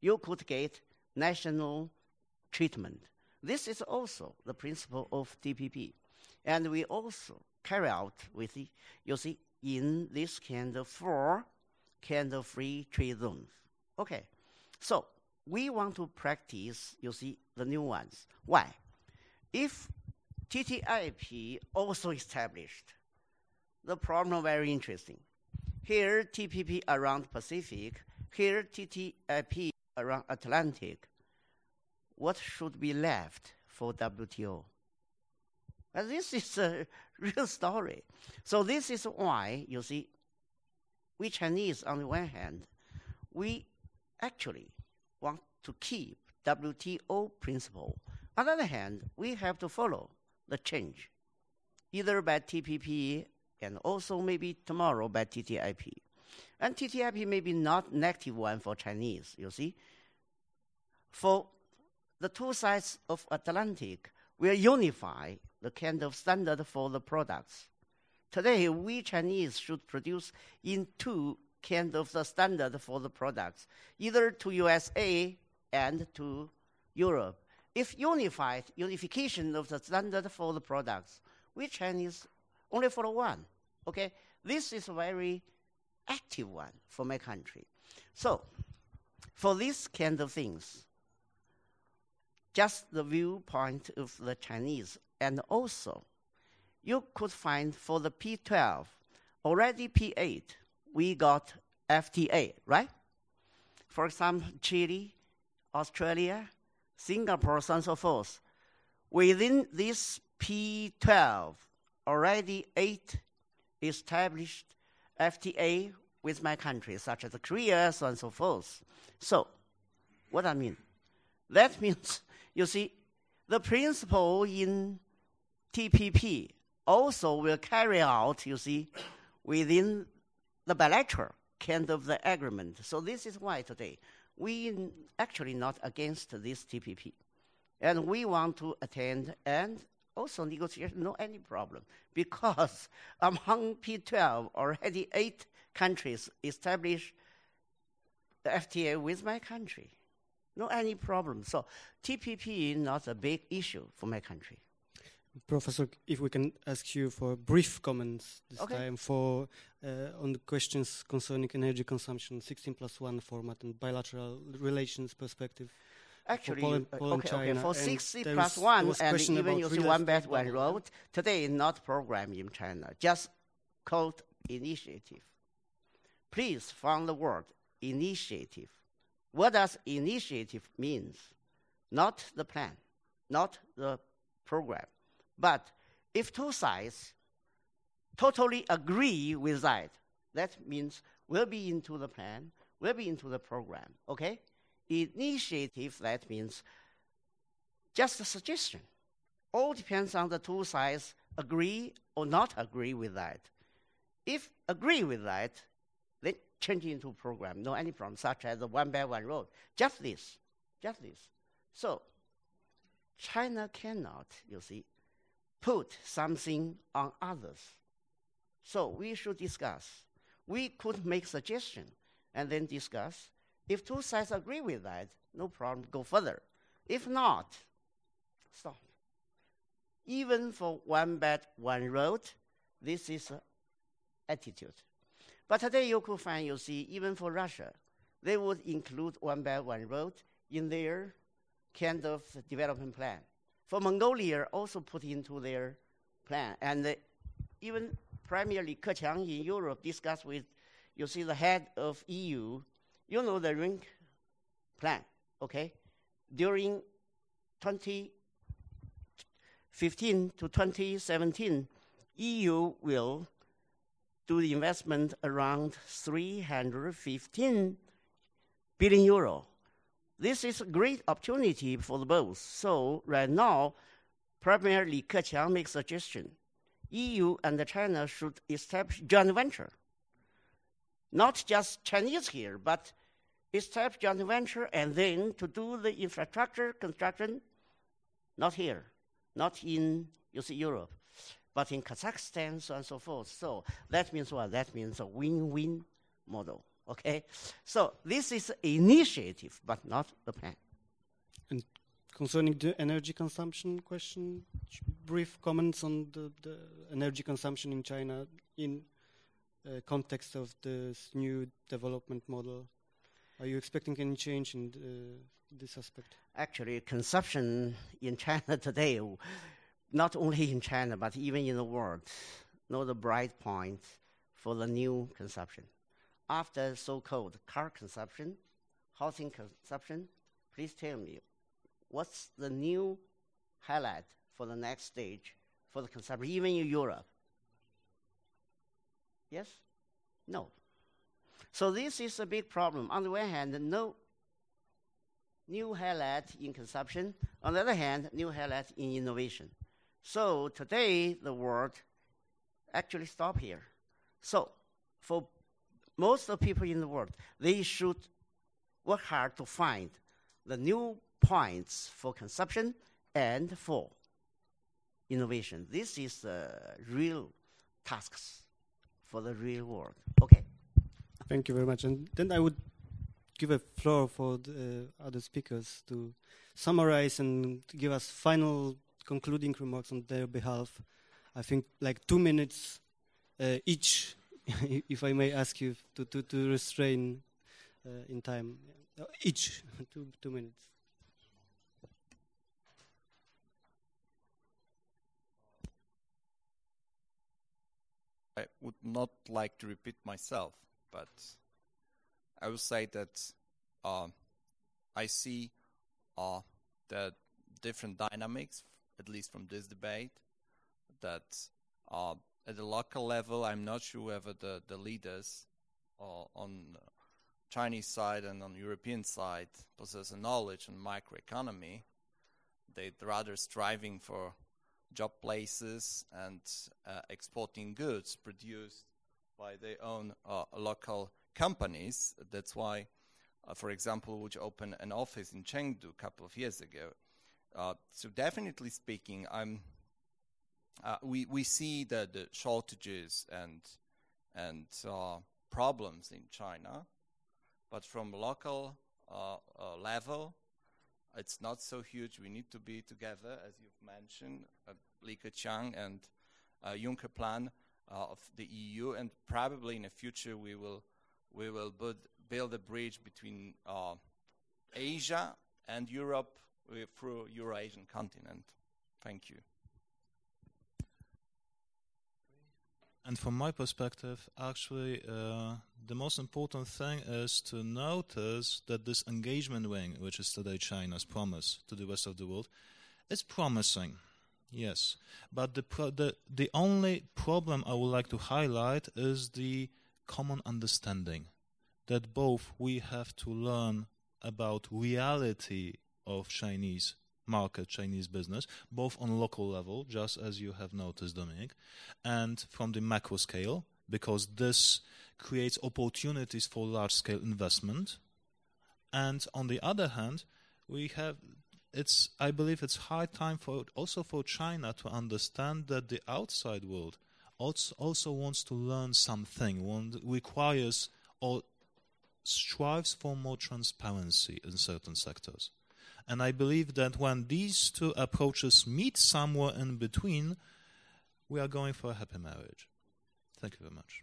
you could get national treatment. This is also the principle of T P P. And we also carry out with, the, you see, in this kind of four kind of free trade zones. Okay, so we want to practice, you see, the new ones. Why? If T T I P also established, the problem very interesting. Here, T P P around Pacific, here, T T I P around Atlantic. What should be left for W T O? And this is a real story. So this is why, you see, we Chinese, on the one hand, we actually want to keep W T O principle. On the other hand, we have to follow the change, either by T P P and also maybe tomorrow by T T I P. And T T I P may be not negative one for Chinese, you see. For the two sides of Atlantic will unify the kind of standard for the products. Today, we Chinese should produce in two kind of the standard for the products, either to U S A and to Europe. If unified, unification of the standard for the products, we Chinese only follow one, okay? This is a very active one for my country. So, for these kind of things, just the viewpoint of the Chinese, and also you could find for the P twelve, already P eight, we got F T A, right? For example, Chile, Australia, Singapore, so on and so forth. Within this P twelve, already eight established F T A with my country, such as Korea, so on and so forth. So, what I mean? That means, you see, the principle in T P P also will carry out, you see, within the bilateral kind of the agreement. So this is why today we actually not against this T P P. And we want to attend and also negotiate, no any problem. Because among P twelve, already eight countries established the F T A with my country. No any problem. So T P P is not a big issue for my country. Professor, if we can ask you for brief comments this okay. time for uh, on the questions concerning energy consumption, sixteen plus one format and bilateral relations perspective. Actually, for Poland, uh, Poland, okay, China. okay. For And sixty there plus was, one, was and even you see One Belt, One Road, today not program in China, just called initiative. Please find the word initiative. What does initiative means? Not the plan, not the program. But if two sides totally agree with that, that means we'll be into the plan, we'll be into the program, okay? Initiative, that means just a suggestion. All depends on the two sides agree or not agree with that. If agree with that, then change into program, no any problem, such as the One Belt, One Road. Just this, just this. So China cannot, you see, put something on others. So we should discuss. We could make suggestion and then discuss. If two sides agree with that, no problem, go further. If not, stop. Even for One Belt, One Road, this is an attitude. But today you could find, you see, even for Russia, they would include One Belt, One Road in their kind of development plan. For Mongolia, also put into their plan. And uh, even primarily Ke Qiang in Europe discussed with, you see, the head of E U, you know the ring plan, okay? During twenty fifteen to twenty seventeen, E U will do the investment around three hundred fifteen billion euro. This is a great opportunity for the both. So right now, primarily Ke Qiang makes suggestion. E U and China should establish joint venture. Not just Chinese here, but establish joint venture and then to do the infrastructure construction, not here, not in, you see, Europe, but in Kazakhstan, so on and so forth. So that means what? That means a win-win model. Okay? So this is initiative, but not the plan. And concerning the energy consumption question, brief comments on the, the energy consumption in China in uh, context of this new development model. Are you expecting any change in the, this aspect? Actually, consumption in China today, not only in China, but even in the world, know the bright point for the new consumption. After so-called car consumption, housing consumption, please tell me, what's the new highlight for the next stage for the consumption, even in Europe? Yes? No. So this is a big problem. On the one hand, no new highlight in consumption. On the other hand, new highlight in innovation. So today, the world actually stop here. So for most of the people in the world, they should work hard to find the new points for consumption and for innovation. This is the real tasks for the real world. Okay? Thank you very much. And then I would give a floor for the uh, other speakers to summarize and give us final concluding remarks on their behalf. I think like two minutes uh, each, if I may ask you to, to, to restrain uh, in time. Uh, each, two, two minutes. I would not like to repeat myself, but I will say that uh, I see uh, the different dynamics, at least from this debate, that uh, at the local level, I'm not sure whether the, the leaders uh, on Chinese side and on European side possess a knowledge on microeconomy. They're rather striving for job places and uh, exporting goods produced by their own uh, local companies. That's why, uh, for example, which opened an office in Chengdu a couple of years ago. Uh, so definitely speaking, I'm, uh, we we see the, the shortages and and uh, problems in China, but from local uh, uh, level, it's not so huge. We need to be together, as you've mentioned, uh, Li Keqiang and uh, Juncker plan uh, of the E U, and probably in the future we will we will build, build a bridge between uh, Asia and Europe uh, through Euro-Asian continent. Thank you. And from my perspective, actually, uh, the most important thing is to notice that this engagement wing, which is today China's promise to the rest of the world, is promising, yes. But the, pro the, the only problem I would like to highlight is the common understanding that both we have to learn about reality of Chinese market, Chinese business, both on local level, just as you have noticed, Dominic, and from the macro scale, because this creates opportunities for large-scale investment. And on the other hand, we have, it's, I believe it's high time for also for China to understand that the outside world also, also wants to learn something, one requires or strives for more transparency in certain sectors. And I believe that when these two approaches meet somewhere in between, we are going for a happy marriage. Thank you very much.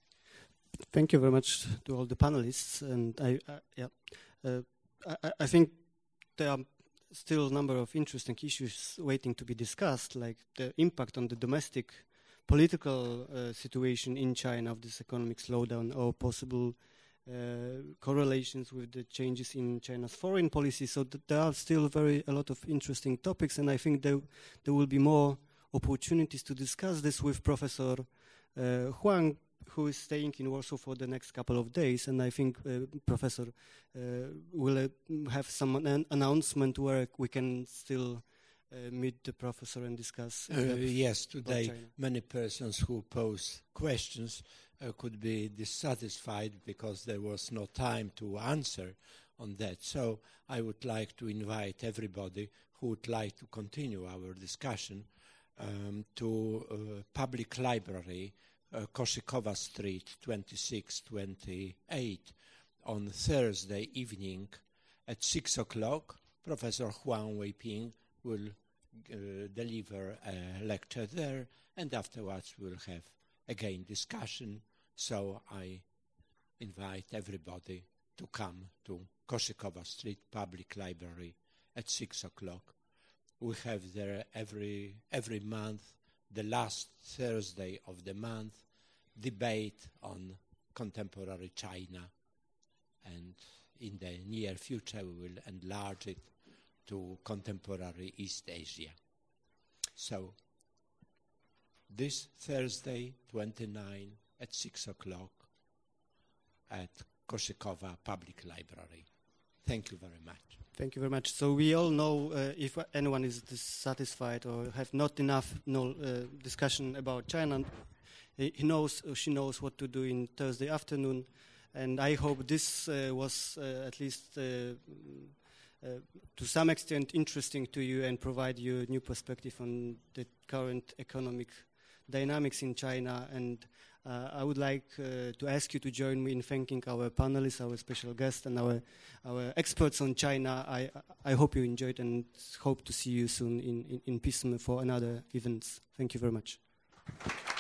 Thank you very much to all the panelists. And I, uh, yeah, uh, I, I think there are still a number of interesting issues waiting to be discussed, like the impact on the domestic political uh, situation in China of this economic slowdown, or possible Uh, correlations with the changes in China's foreign policy. So th there are still very a lot of interesting topics, and I think there there will be more opportunities to discuss this with Professor uh, Huang, who is staying in Warsaw for the next couple of days. And I think uh, Professor uh, will uh, have some an announcement where we can still uh, meet the professor and discuss. Uh, yes, today many persons who pose questions Uh, could be dissatisfied because there was no time to answer on that. So I would like to invite everybody who would like to continue our discussion um, to uh, public library uh, Koshikova Street, twenty-six twenty-eight, on Thursday evening at six o'clock. Professor Huang Weiping will uh, deliver a lecture there, and afterwards we'll have again discussion. So I invite everybody to come to Koshikova Street Public Library at six o'clock. We have there every every month, the last Thursday of the month, debate on contemporary China, and in the near future we will enlarge it to contemporary East Asia. So this Thursday, twenty-nine, at six o'clock at Koshikova Public Library. Thank you very much. Thank you very much. So we all know uh, if anyone is dissatisfied or have not enough no, uh, discussion about China, he knows or she knows what to do in Thursday afternoon. And I hope this uh, was uh, at least uh, uh, to some extent interesting to you and provide you a new perspective on the current economic dynamics in China. And uh, I would like uh, to ask you to join me in thanking our panelists, our special guests, and our our experts on China. I I hope you enjoyed and hope to see you soon in, in, in Pism for another events. Thank you very much.